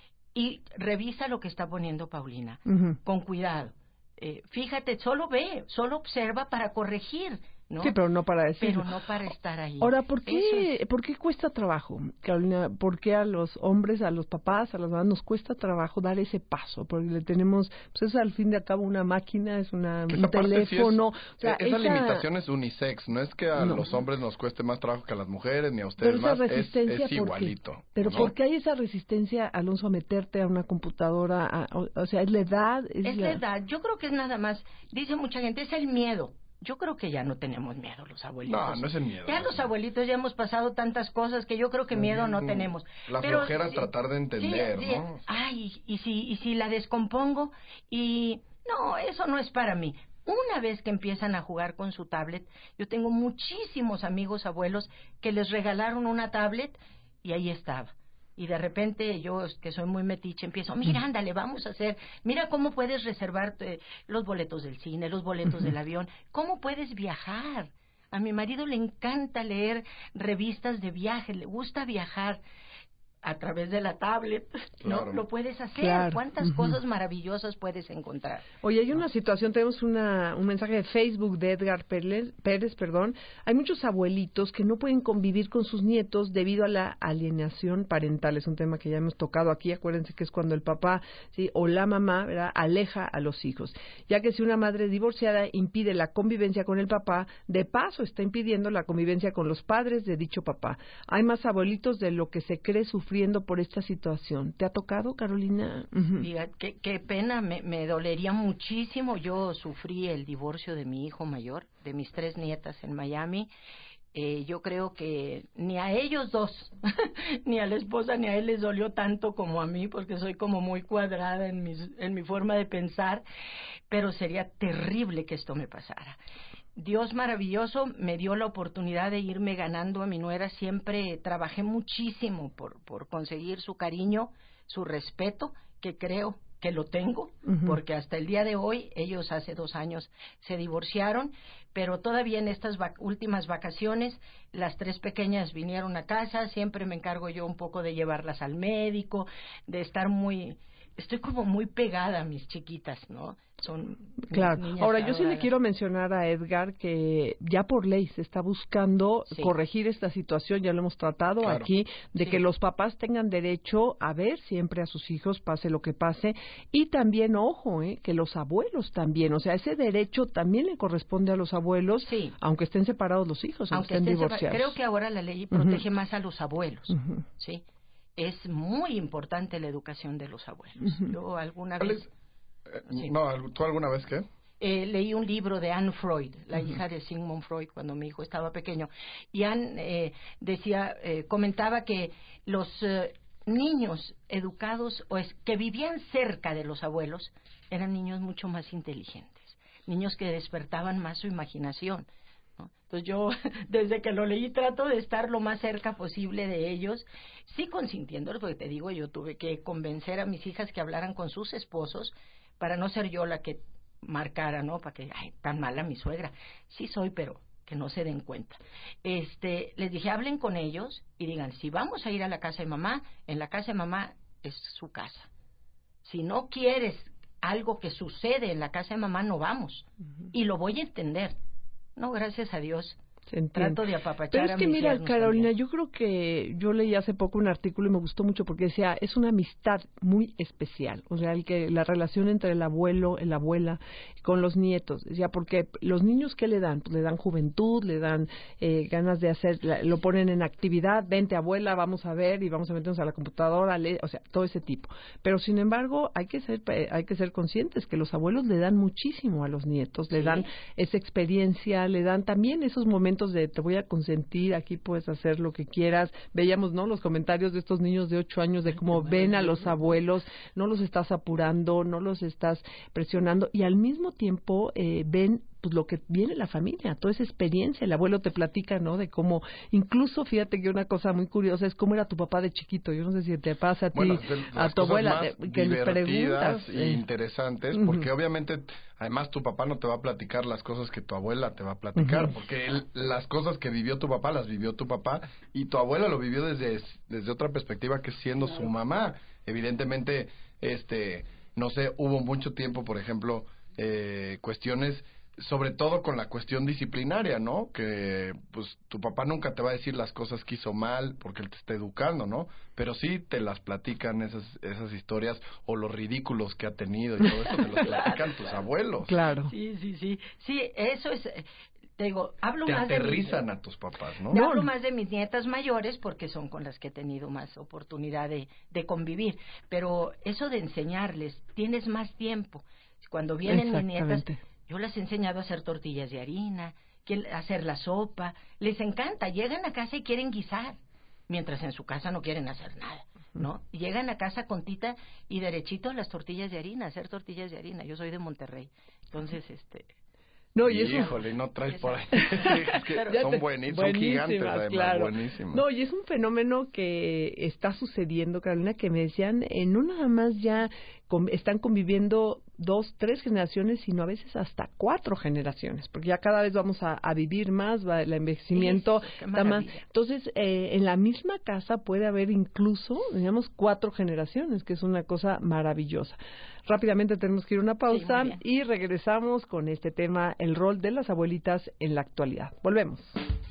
y revisa lo que está poniendo Paulina. Ujú. Con cuidado. Eh, fíjate, solo ve, solo observa para corregir, ¿no? Sí, pero no para decirlo. Pero no para estar ahí. Ahora, ¿por Eso qué, es- ¿por qué cuesta trabajo, Carolina? ¿Por qué a los hombres, a los papás, a las mamás nos cuesta trabajo dar ese paso? Porque le tenemos, pues es al fin de al cabo una máquina, es una, Que un esa parte sí es- teléfono. o sea, esa, esa- limitación es unisex, no es que a No. los hombres nos cueste más trabajo que a las mujeres, ni a Pero ustedes esa más, es, resistencia, es ¿por qué? igualito. Pero ¿no? ¿por qué hay esa resistencia, Alonso, a meterte a una computadora? A- o, o sea, ¿es la edad? ¿Es, Es la edad. Yo creo que es nada más, dice mucha gente, es el miedo. Yo creo que ya no tenemos miedo los abuelitos. No, no es el miedo. Ya no los es el- abuelitos ya hemos pasado tantas cosas que yo creo que miedo no Mm, tenemos. La Pero flojera es sí, tratar de entender, sí, sí. ¿no? Ay, y si, y si la descompongo y... No, eso no es para mí. Una vez que empiezan a jugar con su tablet, yo tengo muchísimos amigos abuelos que les regalaron una tablet y ahí estaba. Y de repente yo, que soy muy metiche, empiezo, mira, ándale, vamos a hacer, mira cómo puedes reservar eh, los boletos del cine, los boletos del avión, cómo puedes viajar. A mi marido le encanta leer revistas de viaje, le gusta viajar a través de la tablet, ¿no? Claro. Lo puedes hacer. Claro. ¿Cuántas Ujú. cosas maravillosas puedes encontrar? Oye, hay una situación, tenemos una, un mensaje de Facebook de Edgar Pérez, Pérez, perdón. Hay muchos abuelitos que no pueden convivir con sus nietos debido a la alienación parental. Es un tema que ya hemos tocado aquí. Acuérdense que es cuando el papá, sí, o la mamá, ¿verdad?, aleja a los hijos. Ya que si una madre divorciada impide la convivencia con el papá, de paso está impidiendo la convivencia con los padres de dicho papá. Hay más abuelitos de lo que se cree sufriendo por esta situación. ¿Te ha tocado, Carolina? Ujú. Diga, qué, qué pena, me, me dolería muchísimo. Yo sufrí el divorcio de mi hijo mayor, de mis tres nietas en Miami. Eh, yo creo que ni a ellos dos, ni a la esposa ni a él les dolió tanto como a mí, porque soy como muy cuadrada en, mis, en mi forma de pensar, pero sería terrible que esto me pasara. Dios maravilloso me dio la oportunidad de irme ganando a mi nuera. Siempre trabajé muchísimo por, por conseguir su cariño, su respeto, que creo que lo tengo, Ujú. porque hasta el día de hoy, ellos hace dos años se divorciaron, pero todavía en estas vac- últimas vacaciones, las tres pequeñas vinieron a casa, siempre me encargo yo un poco de llevarlas al médico, de estar muy... Estoy como muy pegada a mis chiquitas, ¿no? Son Claro. niñas Ahora, yo sí le adoradas. quiero mencionar a Edgar que ya por ley se está buscando Sí. corregir esta situación, ya lo hemos tratado Claro. aquí, de Sí. que los papás tengan derecho a ver siempre a sus hijos, pase lo que pase, y también, ojo, eh, que los abuelos también, o sea, ese derecho también le corresponde a los abuelos, Sí. aunque estén separados los hijos, aunque, Aunque estén estén separ- divorciados. creo que ahora la ley protege más a los abuelos, Ujú. ¿sí? Es muy importante la educación de los abuelos. Ujú. Yo alguna ¿Cuál vez es? Eh, Sí. No, ¿tú alguna vez qué? eh, leí un libro de Anne Freud, la hija de Sigmund Freud, cuando mi hijo estaba pequeño, y Anne eh, decía, eh, comentaba que los eh, niños educados o es, que vivían cerca de los abuelos eran niños mucho más inteligentes, niños que despertaban más su imaginación, ¿no? Entonces yo, desde que lo leí, trato de estar lo más cerca posible de ellos, sí consintiéndolos, porque te digo, yo tuve que convencer a mis hijas que hablaran con sus esposos para no ser yo la que marcara, ¿no? Para que, ay, tan mala mi suegra. Sí soy, pero que no se den cuenta. Este, les dije, hablen con ellos y digan, si vamos a ir a la casa de mamá, en la casa de mamá es su casa. Si no quieres algo que sucede en la casa de mamá, no vamos. Uh-huh. Y lo voy a entender. No, gracias a Dios. Trato de apapachar. Pero es que a mis mira, Carolina, también. yo creo que yo leí hace poco un artículo y me gustó mucho porque decía, es una amistad muy especial, o sea, el que la relación entre el abuelo, la abuela con los nietos, decía, porque los niños ¿qué le dan? Pues le dan juventud, le dan eh, ganas de hacer, lo ponen en actividad, vente abuela, vamos a ver y vamos a meternos a la computadora, le, o sea, todo ese tipo. Pero sin embargo, hay que ser hay que ser conscientes que los abuelos le dan muchísimo a los nietos, le sí. dan esa experiencia, le dan también esos momentos de te voy a consentir, aquí puedes hacer lo que quieras. Veíamos, ¿no?, los comentarios de estos niños de ocho años de cómo ven a los abuelos, no los estás apurando, no los estás presionando y al mismo tiempo eh, ven pues lo que viene la familia, toda esa experiencia. El abuelo te platica, ¿no?, de cómo, incluso fíjate que una cosa muy curiosa es cómo era tu papá de chiquito. Yo no sé si te pasa a ti, bueno, a tu abuela, de, que le preguntas. E eh. interesantes, uh-huh. porque obviamente, además tu papá no te va a platicar las cosas que tu abuela te va a platicar, uh-huh. porque él, las cosas que vivió tu papá, las vivió tu papá, y tu abuela lo vivió desde, desde otra perspectiva, que siendo su mamá. Evidentemente, este, no sé, hubo mucho tiempo, por ejemplo, eh, cuestiones, sobre todo con la cuestión disciplinaria, ¿no? Que, pues, tu papá nunca te va a decir las cosas que hizo mal porque él te está educando, ¿no? Pero sí te las platican esas esas historias o los ridículos que ha tenido y todo eso te los platican tus abuelos. Claro. Sí, sí, sí. Sí, eso es... Te digo, hablo te más de... Te aterrizan a tus papás, ¿no? Yo hablo más de mis nietas mayores porque son con las que he tenido más oportunidad de, de convivir. Pero eso de enseñarles, tienes más tiempo. Cuando vienen mis nietas... Yo les he enseñado a hacer tortillas de harina, a hacer la sopa. Les encanta. Llegan a casa y quieren guisar, mientras en su casa no quieren hacer nada, ¿no? Y llegan a casa con tita y derechito a las tortillas de harina, hacer tortillas de harina. Yo soy de Monterrey, entonces, este... No, y eso, híjole, no traes por ahí. Es que son buenísimos, son gigantes, además, claro. buenísimos. No, y es un fenómeno que está sucediendo, Carolina, que me decían, eh, no nada más ya con, están conviviendo dos, tres generaciones, sino a veces hasta cuatro generaciones, porque ya cada vez vamos a, a vivir más, va, el envejecimiento está más. Entonces, eh, en la misma casa puede haber incluso, digamos, cuatro generaciones, que es una cosa maravillosa. Rápidamente tenemos que ir a una pausa sí, y regresamos con este tema, el rol de las abuelitas en la actualidad. Volvemos.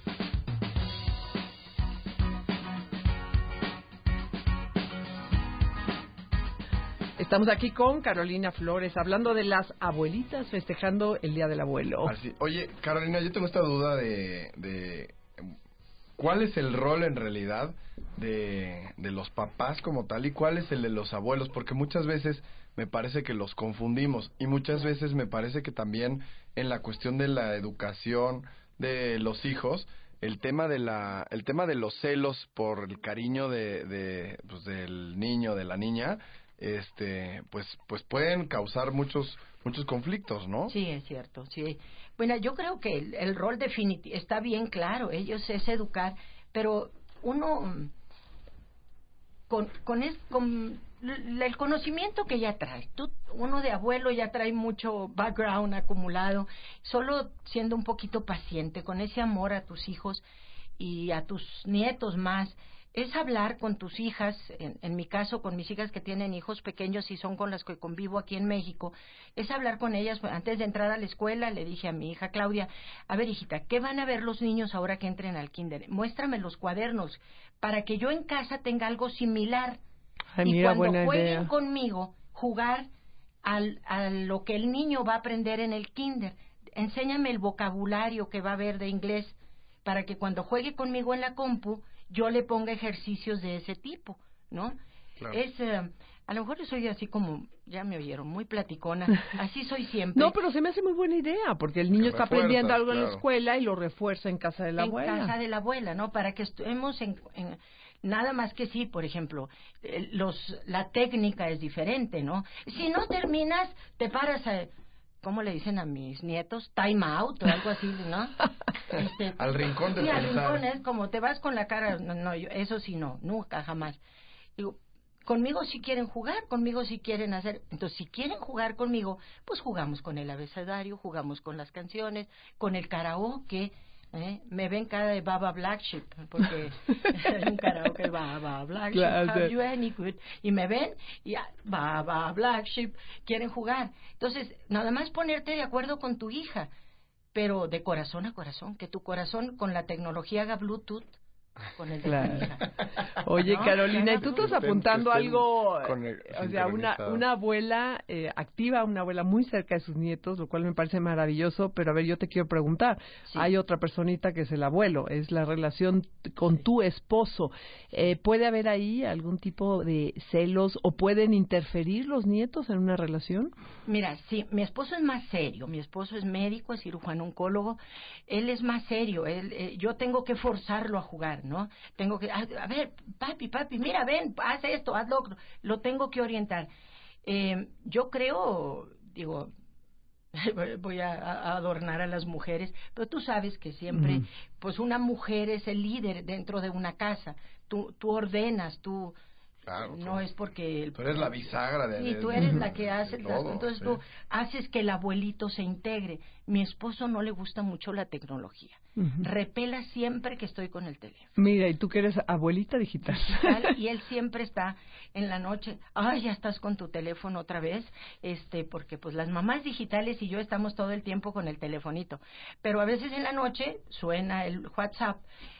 Estamos aquí con Carolina Flores, hablando de las abuelitas festejando el Día del Abuelo. Así. Oye, Carolina, yo tengo esta duda de, de ¿cuál es el rol en realidad de, de los papás como tal y cuál es el de los abuelos? Porque muchas veces me parece que los confundimos y muchas veces me parece que también en la cuestión de la educación de los hijos, el tema de la el tema de los celos por el cariño de, de pues del niño, de la niña, este pues pues pueden causar muchos muchos conflictos, ¿no? Sí, es cierto, sí. Bueno, yo creo que el, el rol definitivo está bien claro, ellos es educar, pero uno con con, es, con el conocimiento que ya trae, tú, uno de abuelo ya trae mucho background acumulado, solo siendo un poquito paciente con ese amor a tus hijos y a tus nietos más, es hablar con tus hijas, en, en mi caso con mis hijas que tienen hijos pequeños y son con las que convivo aquí en México, es hablar con ellas. Antes de entrar a la escuela le dije a mi hija Claudia, a ver hijita, ¿qué van a ver los niños ahora que entren al kinder? Muéstrame los cuadernos para que yo en casa tenga algo similar. Ay, y mira, cuando buena jueguen idea. conmigo, jugar al, a lo que el niño va a aprender en el kinder. Enséñame el vocabulario que va a ver de inglés para que cuando juegue conmigo en la compu yo le ponga ejercicios de ese tipo, ¿no? Claro. Es, uh, a lo mejor yo soy así como, ya me oyeron, muy platicona, así soy siempre. No, pero se me hace muy buena idea, porque el niño que está aprendiendo algo claro. en la escuela y lo refuerza en casa de la en abuela. En casa de la abuela, ¿no? Para que estemos en... en nada más que sí, por ejemplo, los la técnica es diferente, ¿no? Si no terminas, te paras a... ¿cómo le dicen a mis nietos? Time out o algo así, ¿no? Este, al rincón del sí, al pensar. rincón es como te vas con la cara, no, no yo, eso sí no, nunca, jamás. Digo, conmigo si quieren jugar, conmigo si quieren hacer, entonces si quieren jugar conmigo, pues jugamos con el abecedario, jugamos con las canciones, con el karaoke. ¿Eh? Me ven cara de Baba Black Sheep porque hay un karaoke Baba Black Sheep, Claro, have sí. you any good, y me ven y ah, Baba Black Sheep quieren jugar. Entonces nada más ponerte de acuerdo con tu hija, pero de corazón a corazón, que tu corazón con la tecnología haga Bluetooth con el de Claro. tu hija. Oye, ¿No? Carolina, y tú Que estás estén- apuntando que estén algo, con el- o sea, una, sincronizados. una abuela eh, activa, una abuela muy cerca de sus nietos, lo cual me parece maravilloso, pero a ver, yo te quiero preguntar, Sí. hay otra personita que es el abuelo, es la relación con tu esposo. Eh, ¿Puede haber ahí algún tipo de celos o pueden interferir los nietos en una relación? Mira, sí, mi esposo es más serio, mi esposo es médico, es cirujano oncólogo, él es más serio, él, eh, yo tengo que forzarlo a jugar, ¿no? Tengo que, a, a ver, papi, papi, mira, ven, haz esto, haz lo otro, lo tengo que orientar. Eh, yo creo, digo, voy a, a adornar a las mujeres, pero tú sabes que siempre, Ujú. pues una mujer es el líder dentro de una casa, tú, tú ordenas, tú... Claro, no tú- es porque el, tú eres la bisagra de... sí, de- tú de- eres de- la que de hace las- todo, entonces sí. tú haces que el abuelito se integre. Mi esposo no le gusta mucho la tecnología, Ujú. repela siempre que estoy con el teléfono Mira, y tú que eres abuelita digital. digital, y él siempre está en la noche, ay, ya estás con tu teléfono otra vez, este, porque pues las mamás digitales y yo estamos todo el tiempo con el telefonito, pero a veces en la noche suena el WhatsApp,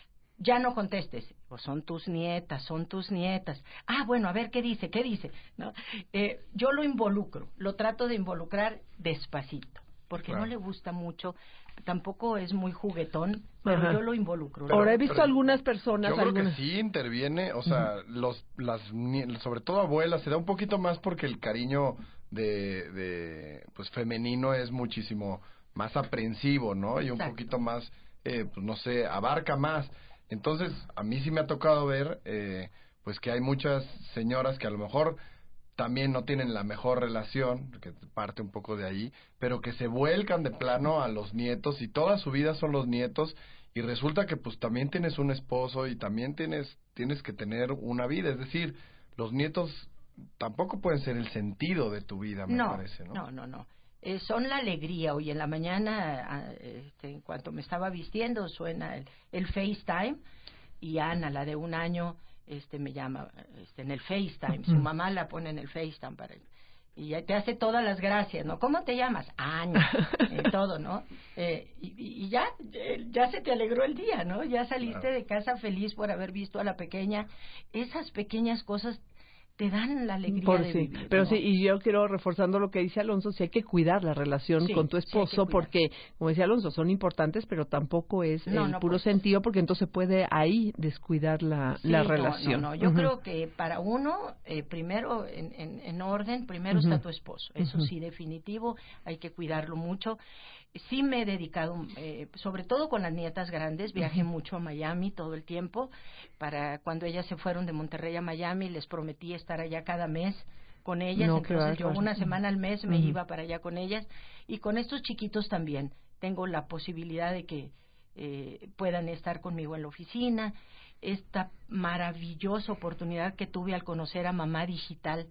ya no contestes, pues son tus nietas, son tus nietas. Ah, bueno, a ver qué dice, qué dice. ¿No? Eh, yo lo involucro, lo trato de involucrar despacito, porque Claro. no le gusta mucho, tampoco es muy juguetón, pero Ajá. yo lo involucro. Ahora he Pero- visto algunas personas, Yo creo algunas... que sí interviene, o sea, los, las, nie- sobre todo abuelas, se da un poquito más porque el cariño de, de, pues, femenino es muchísimo más aprensivo, ¿no? Y un Exacto. poquito más, eh, pues, no sé, abarca más. Entonces, a mí sí me ha tocado ver, eh, pues, que hay muchas señoras que a lo mejor también no tienen la mejor relación, que parte un poco de ahí, pero que se vuelcan de plano a los nietos y toda su vida son los nietos y resulta que pues también tienes un esposo y también tienes tienes que tener una vida, es decir, los nietos tampoco pueden ser el sentido de tu vida, me no, parece, ¿no? no, no, no. Eh, son la alegría. Hoy en la mañana, ah, este, en cuanto me estaba vistiendo, suena el, el FaceTime y Ana, la de un año, este, me llama este, en el FaceTime. Su mamá la pone en el FaceTime para y ya te hace todas las gracias, ¿no? ¿Cómo te llamas? Ana, eh, todo, ¿no? Eh, y, y ya, eh, ya se te alegró el día, ¿no? Ya saliste Claro. de casa feliz por haber visto a la pequeña. Esas pequeñas cosas te dan la alegría Por de sí. vivir, Pero ¿no? sí, y yo quiero reforzando lo que dice Alonso, sí hay que cuidar la relación Sí, con tu sí hay que esposo cuidar. porque, como decía Alonso, son importantes, pero tampoco es No, el no puro puedes. sentido porque entonces puede ahí descuidar la, Sí, la no, relación. No, no, yo Ujú. creo que para uno, eh, primero, en, en, en orden, primero Ujú. está tu esposo. Eso Ujú. sí, definitivo, hay que cuidarlo mucho. Sí me he dedicado, eh, sobre todo con las nietas grandes, viajé Ujú. mucho a Miami todo el tiempo. Para cuando ellas se fueron de Monterrey a Miami, les prometí estar allá cada mes con ellas. No, qué Entonces yo bárbaro. una semana al mes me Ujú. iba para allá con ellas. Y con estos chiquitos también tengo la posibilidad de que eh, puedan estar conmigo en la oficina. Esta maravillosa oportunidad que tuve al conocer a Mamá Digital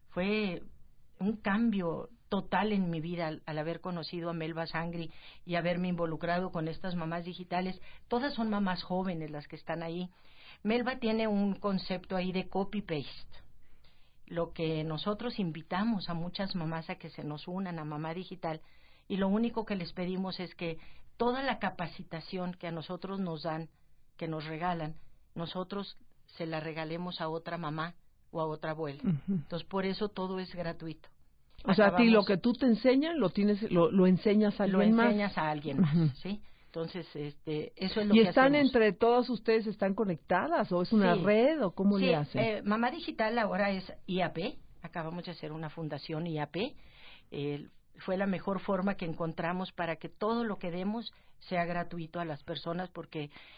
fue un cambio total en mi vida al, al haber conocido a Melba Sangri y haberme involucrado con estas mamás digitales. Todas son mamás jóvenes las que están ahí. Melba tiene un concepto ahí de copy-paste. Lo que nosotros invitamos a muchas mamás a que se nos unan a Mamá Digital y lo único que les pedimos es que toda la capacitación que a nosotros nos dan, que nos regalan, nosotros se la regalemos a otra mamá o a otra abuela. Ujú. Entonces, por eso todo es gratuito. O sea, a ti lo Acabamos- que tú te enseñan, lo tienes, lo, lo enseñas a lo alguien más. enseñas a alguien más, Ujú. ¿sí? Entonces, este, eso es lo ¿Y que están hacemos. entre todas ustedes, están conectadas o es una Sí. red o cómo Sí, le hacen? eh, Mamá Digital ahora es I A P, acabamos de hacer una fundación I A P, eh, fue la mejor forma que encontramos para que todo lo que demos sea gratuito a las personas porque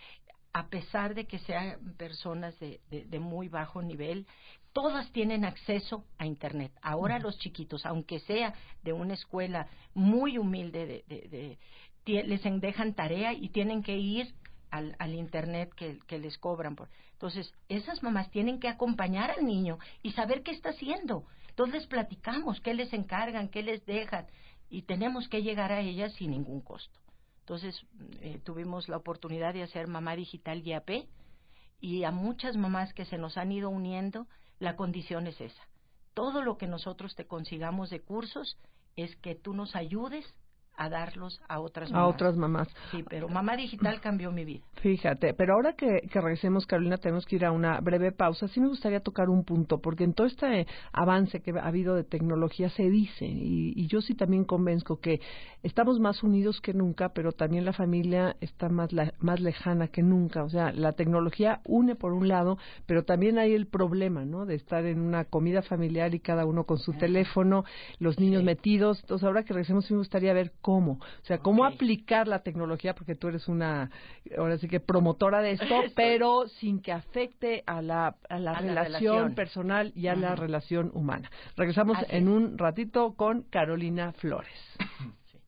a pesar de que sean personas de, de, de muy bajo nivel, todas tienen acceso a Internet. Ahora los chiquitos, aunque sea de una escuela muy humilde, de, de, de, de, les dejan tarea y tienen que ir al, al Internet que, que les cobran. Por. Entonces, esas mamás tienen que acompañar al niño y saber qué está haciendo. Entonces les platicamos qué les encargan, qué les dejan, y tenemos que llegar a ellas sin ningún costo. Entonces, eh, tuvimos la oportunidad de hacer Mamá Digital I A P, y a muchas mamás que se nos han ido uniendo, la condición es esa. Todo lo que nosotros te consigamos de cursos es que tú nos ayudes a darlos a otras mamás. A otras mamás. Sí, pero Mamá Digital cambió mi vida. Fíjate, pero ahora que, que regresemos, Carolina, tenemos que ir a una breve pausa. Sí me gustaría tocar un punto, porque en todo este avance que ha habido de tecnología se dice, y, y yo sí también convenzco que estamos más unidos que nunca, pero también la familia está más, la, más lejana que nunca. O sea, la tecnología une por un lado, pero también hay el problema, ¿no?, de estar en una comida familiar y cada uno con su teléfono, los niños sí. metidos. Entonces, ahora que regresemos, sí me gustaría ver cómo cómo, o sea, cómo okay. aplicar la tecnología, porque tú eres una, ahora sí que promotora de esto, pero sin que afecte a la, a la, a relación, la relación personal y a uh-huh. la relación humana. Regresamos Así en es. un ratito con Carolina Flores. Sí.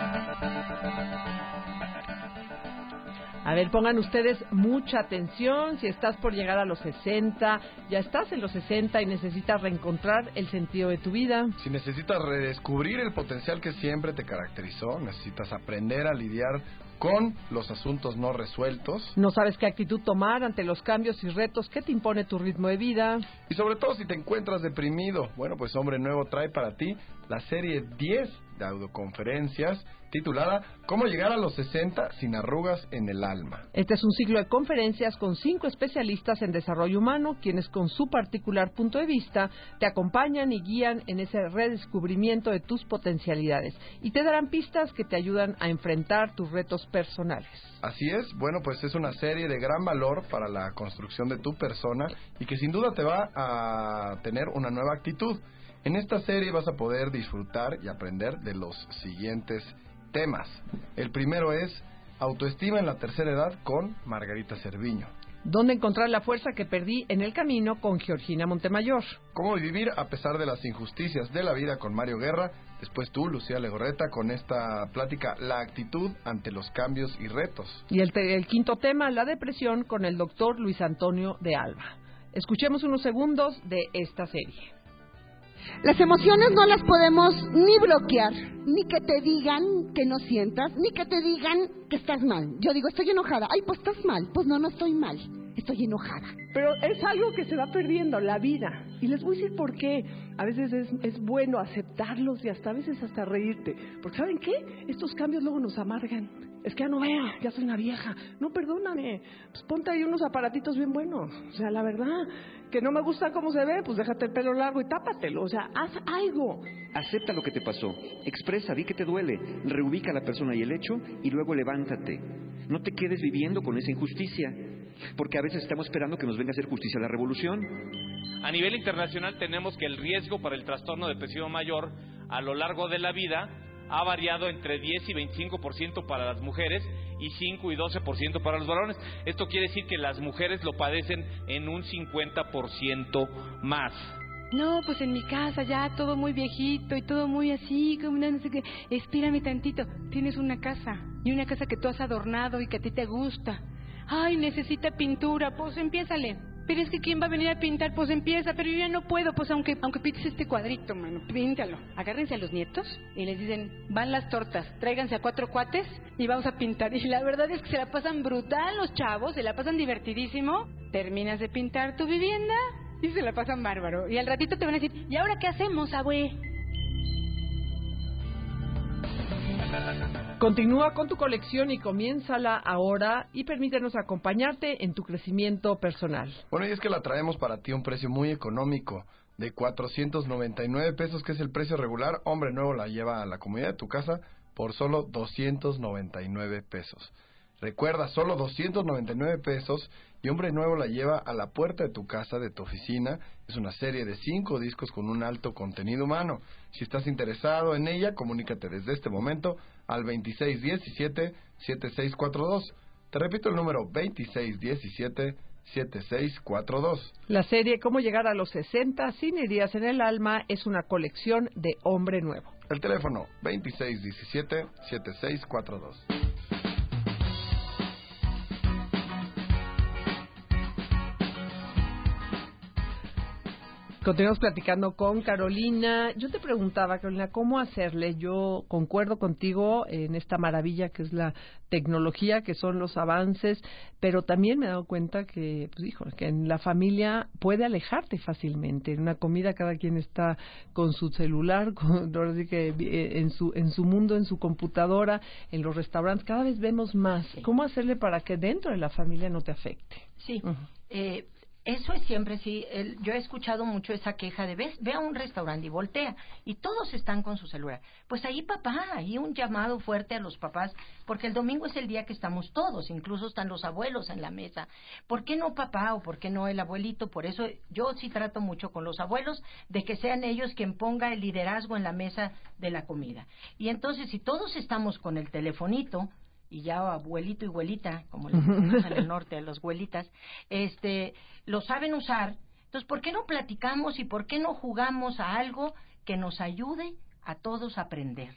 A ver, pongan ustedes mucha atención. Si estás por llegar a los sesenta, ya estás en los sesenta y necesitas reencontrar el sentido de tu vida. Si necesitas redescubrir el potencial que siempre te caracterizó, necesitas aprender a lidiar con los asuntos no resueltos. No sabes qué actitud tomar ante los cambios y retos que te impone tu ritmo de vida. Y sobre todo si te encuentras deprimido, bueno, pues Hombre Nuevo trae para ti la serie diez de audioconferencias titulada ¿Cómo llegar a los sesenta sin arrugas en el alma? Este es un ciclo de conferencias con cinco especialistas en desarrollo humano, quienes con su particular punto de vista te acompañan y guían en ese redescubrimiento de tus potencialidades y te darán pistas que te ayudan a enfrentar tus retos personales. Así es, bueno, pues es una serie de gran valor para la construcción de tu persona y que sin duda te va a tener una nueva actitud. En esta serie vas a poder disfrutar y aprender de los siguientes temas. El primero es autoestima en la tercera edad con Margarita Cerviño. ¿Dónde encontrar la fuerza que perdí en el camino con Georgina Montemayor? ¿Cómo vivir a pesar de las injusticias de la vida con Mario Guerra? Después tú, Lucía Legorreta, con esta plática La actitud ante los cambios y retos. Y el, te- el quinto tema, la depresión, con el doctor Luis Antonio de Alba. Escuchemos unos segundos de esta serie. Las emociones no las podemos ni bloquear, ni que te digan que no sientas, ni que te digan que estás mal. Yo digo, estoy enojada. Ay, pues estás mal. Pues no, no estoy mal. Estoy enojada. Pero es algo que se va perdiendo, la vida. Y les voy a decir por qué. A veces es, es bueno aceptarlos y hasta a veces hasta reírte. Porque ¿saben qué? Estos cambios luego nos amargan. Es que ya no veo, ya soy una vieja. No, perdóname. Pues ponte ahí unos aparatitos bien buenos. O sea, la verdad, que no me gusta cómo se ve, pues déjate el pelo largo y tápatelo. O sea, haz algo. Acepta lo que te pasó. Expresa, di que te duele. Reubica a la persona y el hecho y luego levántate. No te quedes viviendo con esa injusticia. Porque a veces estamos esperando que nos venga a hacer justicia la revolución. A nivel internacional tenemos que el riesgo para el trastorno depresivo mayor a lo largo de la vida ha variado entre diez y veinticinco por ciento para las mujeres y cinco y doce por ciento para los varones. Esto quiere decir que las mujeres lo padecen en un cincuenta por ciento más. No, pues en mi casa ya todo muy viejito y todo muy así, como una no sé qué. Espérame tantito, tienes una casa y una casa que tú has adornado y que a ti te gusta. Ay, necesita pintura, pues empiézale. Pero es que ¿quién va a venir a pintar? Pues empieza, pero yo ya no puedo, pues aunque aunque pintes este cuadrito, mano, píntalo. Agárrense a los nietos y les dicen, van las tortas, tráiganse a cuatro cuates y vamos a pintar. Y la verdad es que se la pasan brutal los chavos, se la pasan divertidísimo. Terminas de pintar tu vivienda y se la pasan bárbaro. Y al ratito te van a decir, ¿y ahora qué hacemos, abue? Continúa con tu colección y comiénzala ahora y permítenos acompañarte en tu crecimiento personal. Bueno, y es que la traemos para ti a un precio muy económico de cuatrocientos noventa y nueve pesos, que es el precio regular. Hombre Nuevo la lleva a la comodidad de tu casa por solo doscientos noventa y nueve pesos. Recuerda, solo doscientos noventa y nueve pesos y Hombre Nuevo la lleva a la puerta de tu casa, de tu oficina. Es una serie de cinco discos con un alto contenido humano. Si estás interesado en ella, comunícate desde este momento al veintiséis diecisiete setenta y seis cuarenta y dos. Te repito el número veintiséis diecisiete setenta y seis cuarenta y dos. La serie Cómo llegar a los sesenta sin heridas en el alma es una colección de Hombre Nuevo. El teléfono veintiséis diecisiete setenta y seis cuarenta y dos. Continuamos platicando con Carolina. Yo te preguntaba, Carolina, ¿cómo hacerle? Yo concuerdo contigo en esta maravilla que es la tecnología, que son los avances, pero también me he dado cuenta que, pues, hijo, que en la familia puede alejarte fácilmente. En una comida cada quien está con su celular, con, ahora sí que en su en su mundo, en su computadora, en los restaurantes, cada vez vemos más. Sí. ¿Cómo hacerle para que dentro de la familia no te afecte? Sí. Uh-huh. Eh, Eso es siempre, sí. El, yo he escuchado mucho esa queja de, ves, ve a un restaurante y voltea, y todos están con su celular. Pues ahí, papá, ahí un llamado fuerte a los papás, porque el domingo es el día que estamos todos, incluso están los abuelos en la mesa. ¿Por qué no papá o por qué no el abuelito? Por eso yo sí trato mucho con los abuelos de que sean ellos quien ponga el liderazgo en la mesa de la comida. Y entonces, si todos estamos con el telefonito, y ya abuelito y abuelita, como les decimos en el norte a las abuelitas, este, lo saben usar. Entonces, ¿por qué no platicamos y por qué no jugamos a algo que nos ayude a todos a aprender?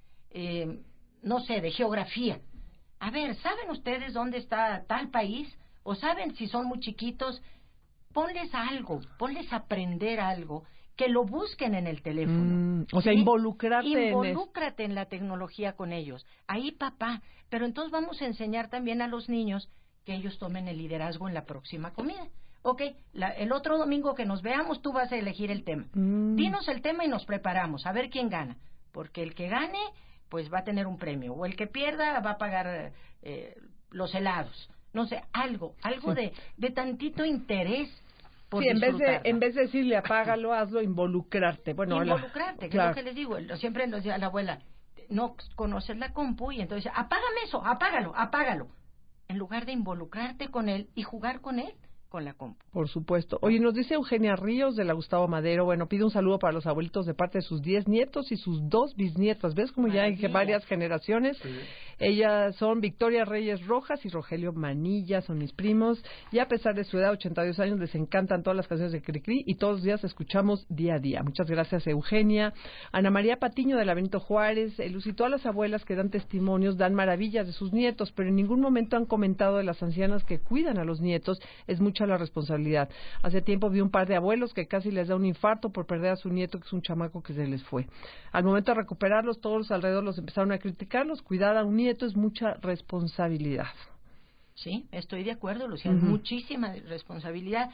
Eh, no sé, de geografía. A ver, ¿saben ustedes dónde está tal país? ¿O saben si son muy chiquitos? Ponles algo, ponles a aprender algo, que lo busquen en el teléfono. Mm, o sea, ¿sí? involucrarte Involúcrate en, en la tecnología con ellos. Ahí, papá. Pero entonces vamos a enseñar también a los niños que ellos tomen el liderazgo en la próxima comida. Ok, la, el otro domingo que nos veamos, tú vas a elegir el tema. Mm. Dinos el tema y nos preparamos, a ver quién gana. Porque el que gane, pues va a tener un premio. O el que pierda va a pagar eh, los helados. No sé, algo, algo Sí. de, de tantito interés. Sí, en vez de en vez de decirle apágalo, hazlo, involucrarte. Bueno, involucrarte, la, que claro. es lo que les digo. Siempre nos dice a la abuela, no conoces la compu y entonces apágame eso, apágalo, apágalo. En lugar de involucrarte con él y jugar con él, con la compu. Por supuesto. Oye, nos dice Eugenia Ríos de la Gustavo Madero, bueno, pide un saludo para los abuelitos de parte de sus diez nietos y sus dos bisnietos. ¿Ves como ya hay que varias generaciones? Sí. Ellas son Victoria Reyes Rojas y Rogelio Manilla, son mis primos, y a pesar de su edad, ochenta y dos años, les encantan todas las canciones de Cricri y todos los días escuchamos día a día. Muchas gracias, Eugenia. Ana María Patiño de la Benito Juárez, eh, Luz y todas las abuelas que dan testimonios dan maravillas de sus nietos, pero en ningún momento han comentado de las ancianas que cuidan a los nietos. Es mucha la responsabilidad. Hace tiempo vi un par de abuelos que casi les da un infarto por perder a su nieto, que es un chamaco que se les fue. Al momento de recuperarlos, todos los alrededor los empezaron a criticarlos. Cuidar a un nieto es mucha responsabilidad. Sí, estoy de acuerdo, Lucía, uh-huh. Muchísima responsabilidad,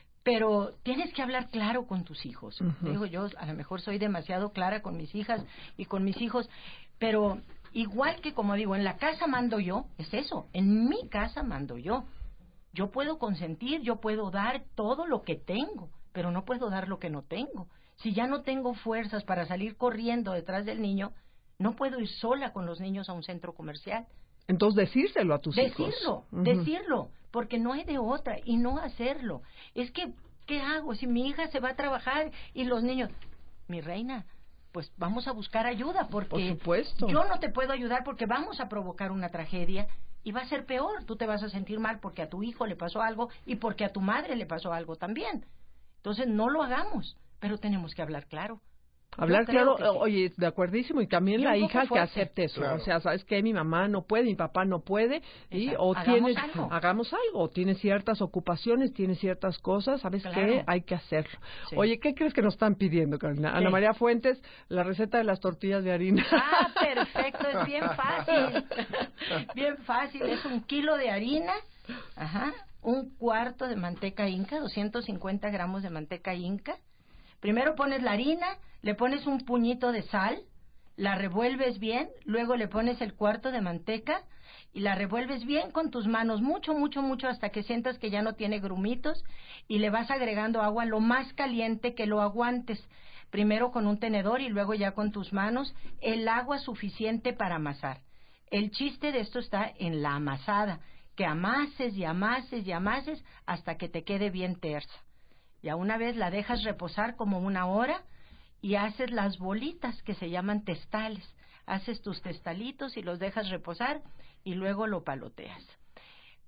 pero tienes que hablar claro con tus hijos. Uh-huh. Digo, yo a lo mejor soy demasiado clara con mis hijas y con mis hijos, pero igual que como digo, en la casa mando yo, es eso, en mi casa mando yo. Yo puedo consentir, yo puedo dar todo lo que tengo, pero no puedo dar lo que no tengo. Si ya no tengo fuerzas para salir corriendo detrás del niño, no puedo ir sola con los niños a un centro comercial. Entonces, decírselo a tus decirlo, hijos. Decirlo, uh-huh. decirlo, porque no hay de otra, y no hacerlo. Es que, ¿qué hago? Si mi hija se va a trabajar y los niños... Mi reina, pues vamos a buscar ayuda, porque Por supuesto. Yo no te puedo ayudar porque vamos a provocar una tragedia y va a ser peor. Tú te vas a sentir mal porque a tu hijo le pasó algo y porque a tu madre le pasó algo también. Entonces, no lo hagamos, pero tenemos que hablar claro. Hablar claro, oye, de acuerdísimo, y también y la hija fuerte. Que acepte eso, claro. O sea, sabes que mi mamá no puede, mi papá no puede, y o hagamos tienes, algo. hagamos algo, o tiene ciertas ocupaciones, tiene ciertas cosas, sabes claro. Que hay que hacerlo. Sí. Oye, ¿qué crees que nos están pidiendo, Carolina? Sí. Ana María Fuentes, la receta de las tortillas de harina. Ah, perfecto, es bien fácil, bien fácil, es un kilo de harina, ajá, un cuarto de manteca inca, doscientos cincuenta gramos de manteca inca. Primero pones la harina, le pones un puñito de sal, la revuelves bien, luego le pones el cuarto de manteca y la revuelves bien con tus manos, mucho, mucho, mucho, hasta que sientas que ya no tiene grumitos, y le vas agregando agua lo más caliente que lo aguantes. Primero con un tenedor y luego ya con tus manos, el agua suficiente para amasar. El chiste de esto está en la amasada, que amases y amases y amases hasta que te quede bien tersa. Ya una vez la dejas reposar como una hora y haces las bolitas que se llaman testales. Haces tus testalitos y los dejas reposar y luego lo paloteas.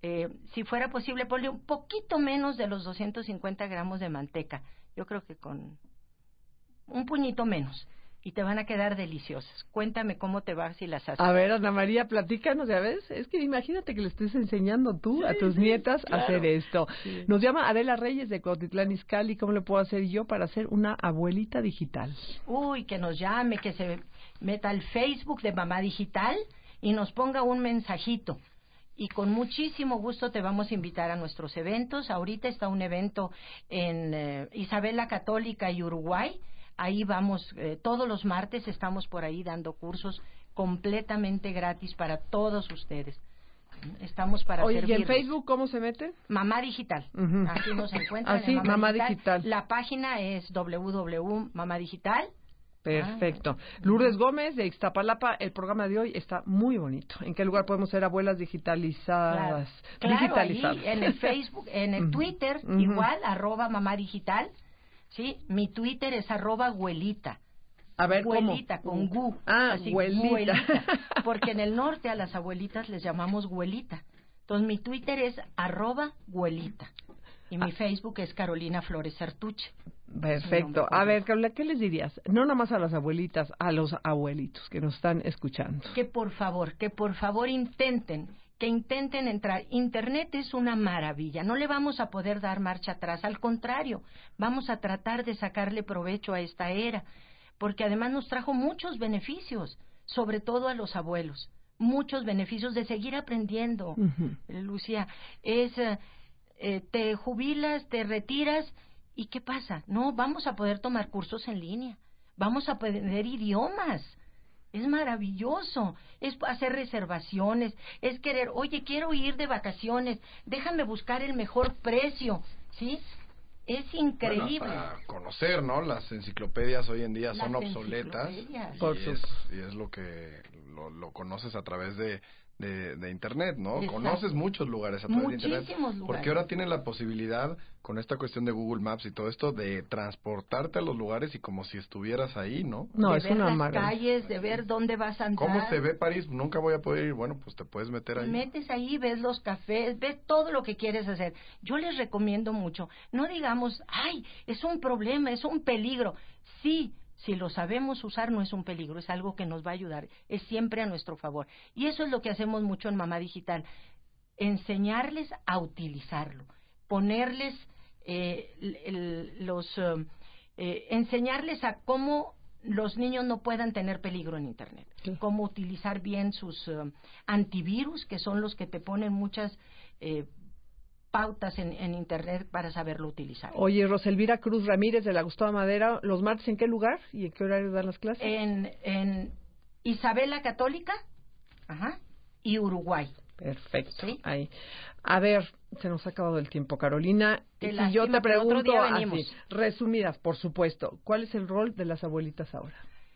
Eh, si fuera posible, ponle un poquito menos de los doscientos cincuenta gramos de manteca. Yo creo que con un puñito menos. Y te van a quedar deliciosas. Cuéntame cómo te va si las haces. A ver, Ana María, platícanos, ¿ya ves? Es que imagínate que le estés enseñando tú sí, a tus sí, nietas claro. a hacer esto. Sí. Nos llama Adela Reyes de Cuautitlán Izcalli. ¿Cómo le puedo hacer yo para ser una abuelita digital? Uy, que nos llame, que se meta al Facebook de Mamá Digital y nos ponga un mensajito. Y con muchísimo gusto te vamos a invitar a nuestros eventos. Ahorita está un evento en eh, Isabel la Católica y Uruguay. Ahí vamos, eh, todos los martes estamos por ahí dando cursos completamente gratis para todos ustedes. Estamos para Oye, servirles. ¿y en Facebook cómo se mete? Mamá Digital. Uh-huh. Así nos encuentran. Así, en Mamá, Mamá Digital. Digital. La página es doble u doble u doble u punto mamá digital. Perfecto. Ah. Lourdes Gómez de Ixtapalapa, el programa de hoy está muy bonito. ¿En qué lugar podemos ser abuelas digitalizadas? Claro, claro, digitalizadas. ahí, en el Facebook, en el Uh-huh. Twitter, Uh-huh. igual, arroba Mamá Digital. ¿Sí? Mi Twitter es arroba güelita. A ver, ¿cómo? Güelita, con gu. Ah, así, güelita. güelita. Porque en el norte a las abuelitas les llamamos güelita. Entonces mi Twitter es arroba güelita. Y mi Ah. Facebook es Carolina Flores Sertuche. Perfecto. A ver, Carolina, ¿qué les dirías? No nada más a las abuelitas, a los abuelitos que nos están escuchando. Que por favor, que por favor intenten, que intenten entrar. Internet es una maravilla, no le vamos a poder dar marcha atrás, al contrario, vamos a tratar de sacarle provecho a esta era, porque además nos trajo muchos beneficios, sobre todo a los abuelos, muchos beneficios de seguir aprendiendo. Uh-huh. Lucía, es, eh, eh, te jubilas, te retiras, ¿y qué pasa? No, vamos a poder tomar cursos en línea, vamos a aprender idiomas. Es maravilloso, es hacer reservaciones, es querer, oye, quiero ir de vacaciones, déjame buscar el mejor precio, ¿sí? Es increíble. Bueno, hasta conocer, ¿no? Las enciclopedias hoy en día Las son obsoletas enciclopedias. y, Por es, y es lo que lo, lo conoces a través de, de, de Internet, ¿no? Exacto. Conoces muchos lugares a través de Internet. Muchísimos lugares. Porque ahora tienen la posibilidad, con esta cuestión de Google Maps y todo esto, de transportarte a los lugares y como si estuvieras ahí, ¿no? No, de es ver una las maravilla. calles, de ver dónde vas a andar. ¿Cómo se ve París? Nunca voy a poder ir. Bueno, pues te puedes meter Te ahí. metes ahí, ves los cafés, ves todo lo que quieres hacer. Yo les recomiendo mucho, no digamos, ay, es un problema, es un peligro. Sí, si lo sabemos usar no es un peligro, es algo que nos va a ayudar, es siempre a nuestro favor. Y eso es lo que hacemos mucho en Mamá Digital, enseñarles a utilizarlo, ponerles eh, el, el, los, eh, eh, enseñarles a cómo los niños no puedan tener peligro en Internet, Sí. cómo utilizar bien sus uh, antivirus, que son los que te ponen muchas eh, pautas en, en Internet para saberlo utilizar. Oye, Roselvira Cruz Ramírez de la Gustavo Madera, ¿los martes en qué lugar y en qué horario dan las clases? En, en Isabel la Católica, ajá, y Uruguay. Perfecto, ¿Sí? ahí. A ver, se nos ha acabado el tiempo, Carolina. Qué Y si lástima, yo te pero otro pregunto día así, venimos. resumidas, por supuesto, ¿cuál es el rol de las abuelitas ahora?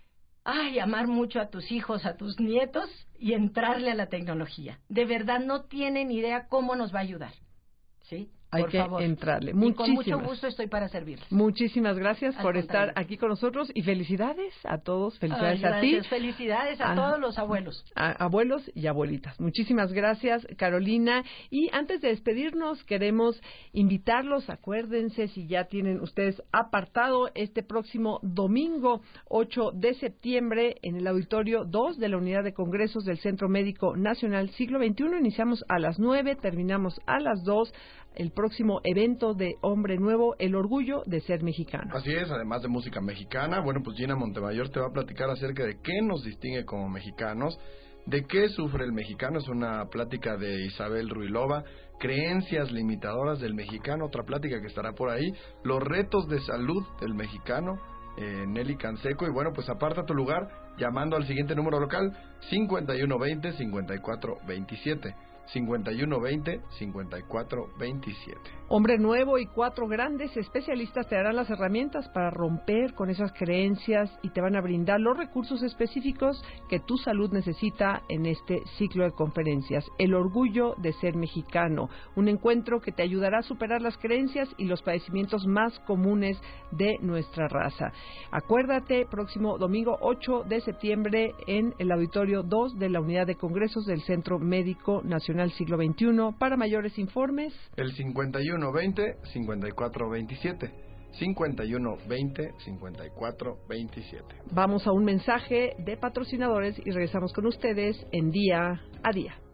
Ay, amar mucho a tus hijos, a tus nietos y entrarle a la tecnología. De verdad no tienen idea cómo nos va a ayudar. ¿Sí? Hay Por que favor. entrarle. Y con mucho Muchísimas. gusto estoy para servirles. Muchísimas gracias Al por contrario. estar aquí con nosotros y felicidades a todos, felicidades Ay, a ti. gracias. Felicidades a Ah. todos los abuelos. A abuelos y abuelitas. Muchísimas gracias, Carolina. Y antes de despedirnos, queremos invitarlos, acuérdense, si ya tienen ustedes apartado este próximo domingo ocho de septiembre en el auditorio dos de la Unidad de Congresos del Centro Médico Nacional Siglo veintiuno. Iniciamos a las nueve, terminamos a las dos. El próximo evento de Hombre Nuevo, el orgullo de ser mexicano. Así es, además de música mexicana, bueno, pues Gina Montemayor te va a platicar acerca de qué nos distingue como mexicanos, de qué sufre el mexicano, es una plática de Isabel Ruilova, creencias limitadoras del mexicano, otra plática que estará por ahí, los retos de salud del mexicano, eh, Nelly Canseco, y bueno, pues aparta tu lugar llamando al siguiente número local, cincuenta y uno veinte, cincuenta y cuatro veintisiete. cincuenta y uno veinte, cincuenta y cuatro veintisiete. Hombre Nuevo y cuatro grandes especialistas te darán las herramientas para romper con esas creencias y te van a brindar los recursos específicos que tu salud necesita en este ciclo de conferencias. El orgullo de ser mexicano, un encuentro que te ayudará a superar las creencias y los padecimientos más comunes de nuestra raza. Acuérdate, próximo domingo ocho de septiembre en el auditorio dos de la Unidad de Congresos del Centro Médico Nacional Diagonal Siglo veintiuno. Para mayores informes, el cincuenta y uno veinte, cincuenta y cuatro veintisiete. cincuenta y uno veinte, cincuenta y cuatro veintisiete. Vamos a un mensaje de patrocinadores y regresamos con ustedes en Día a Día.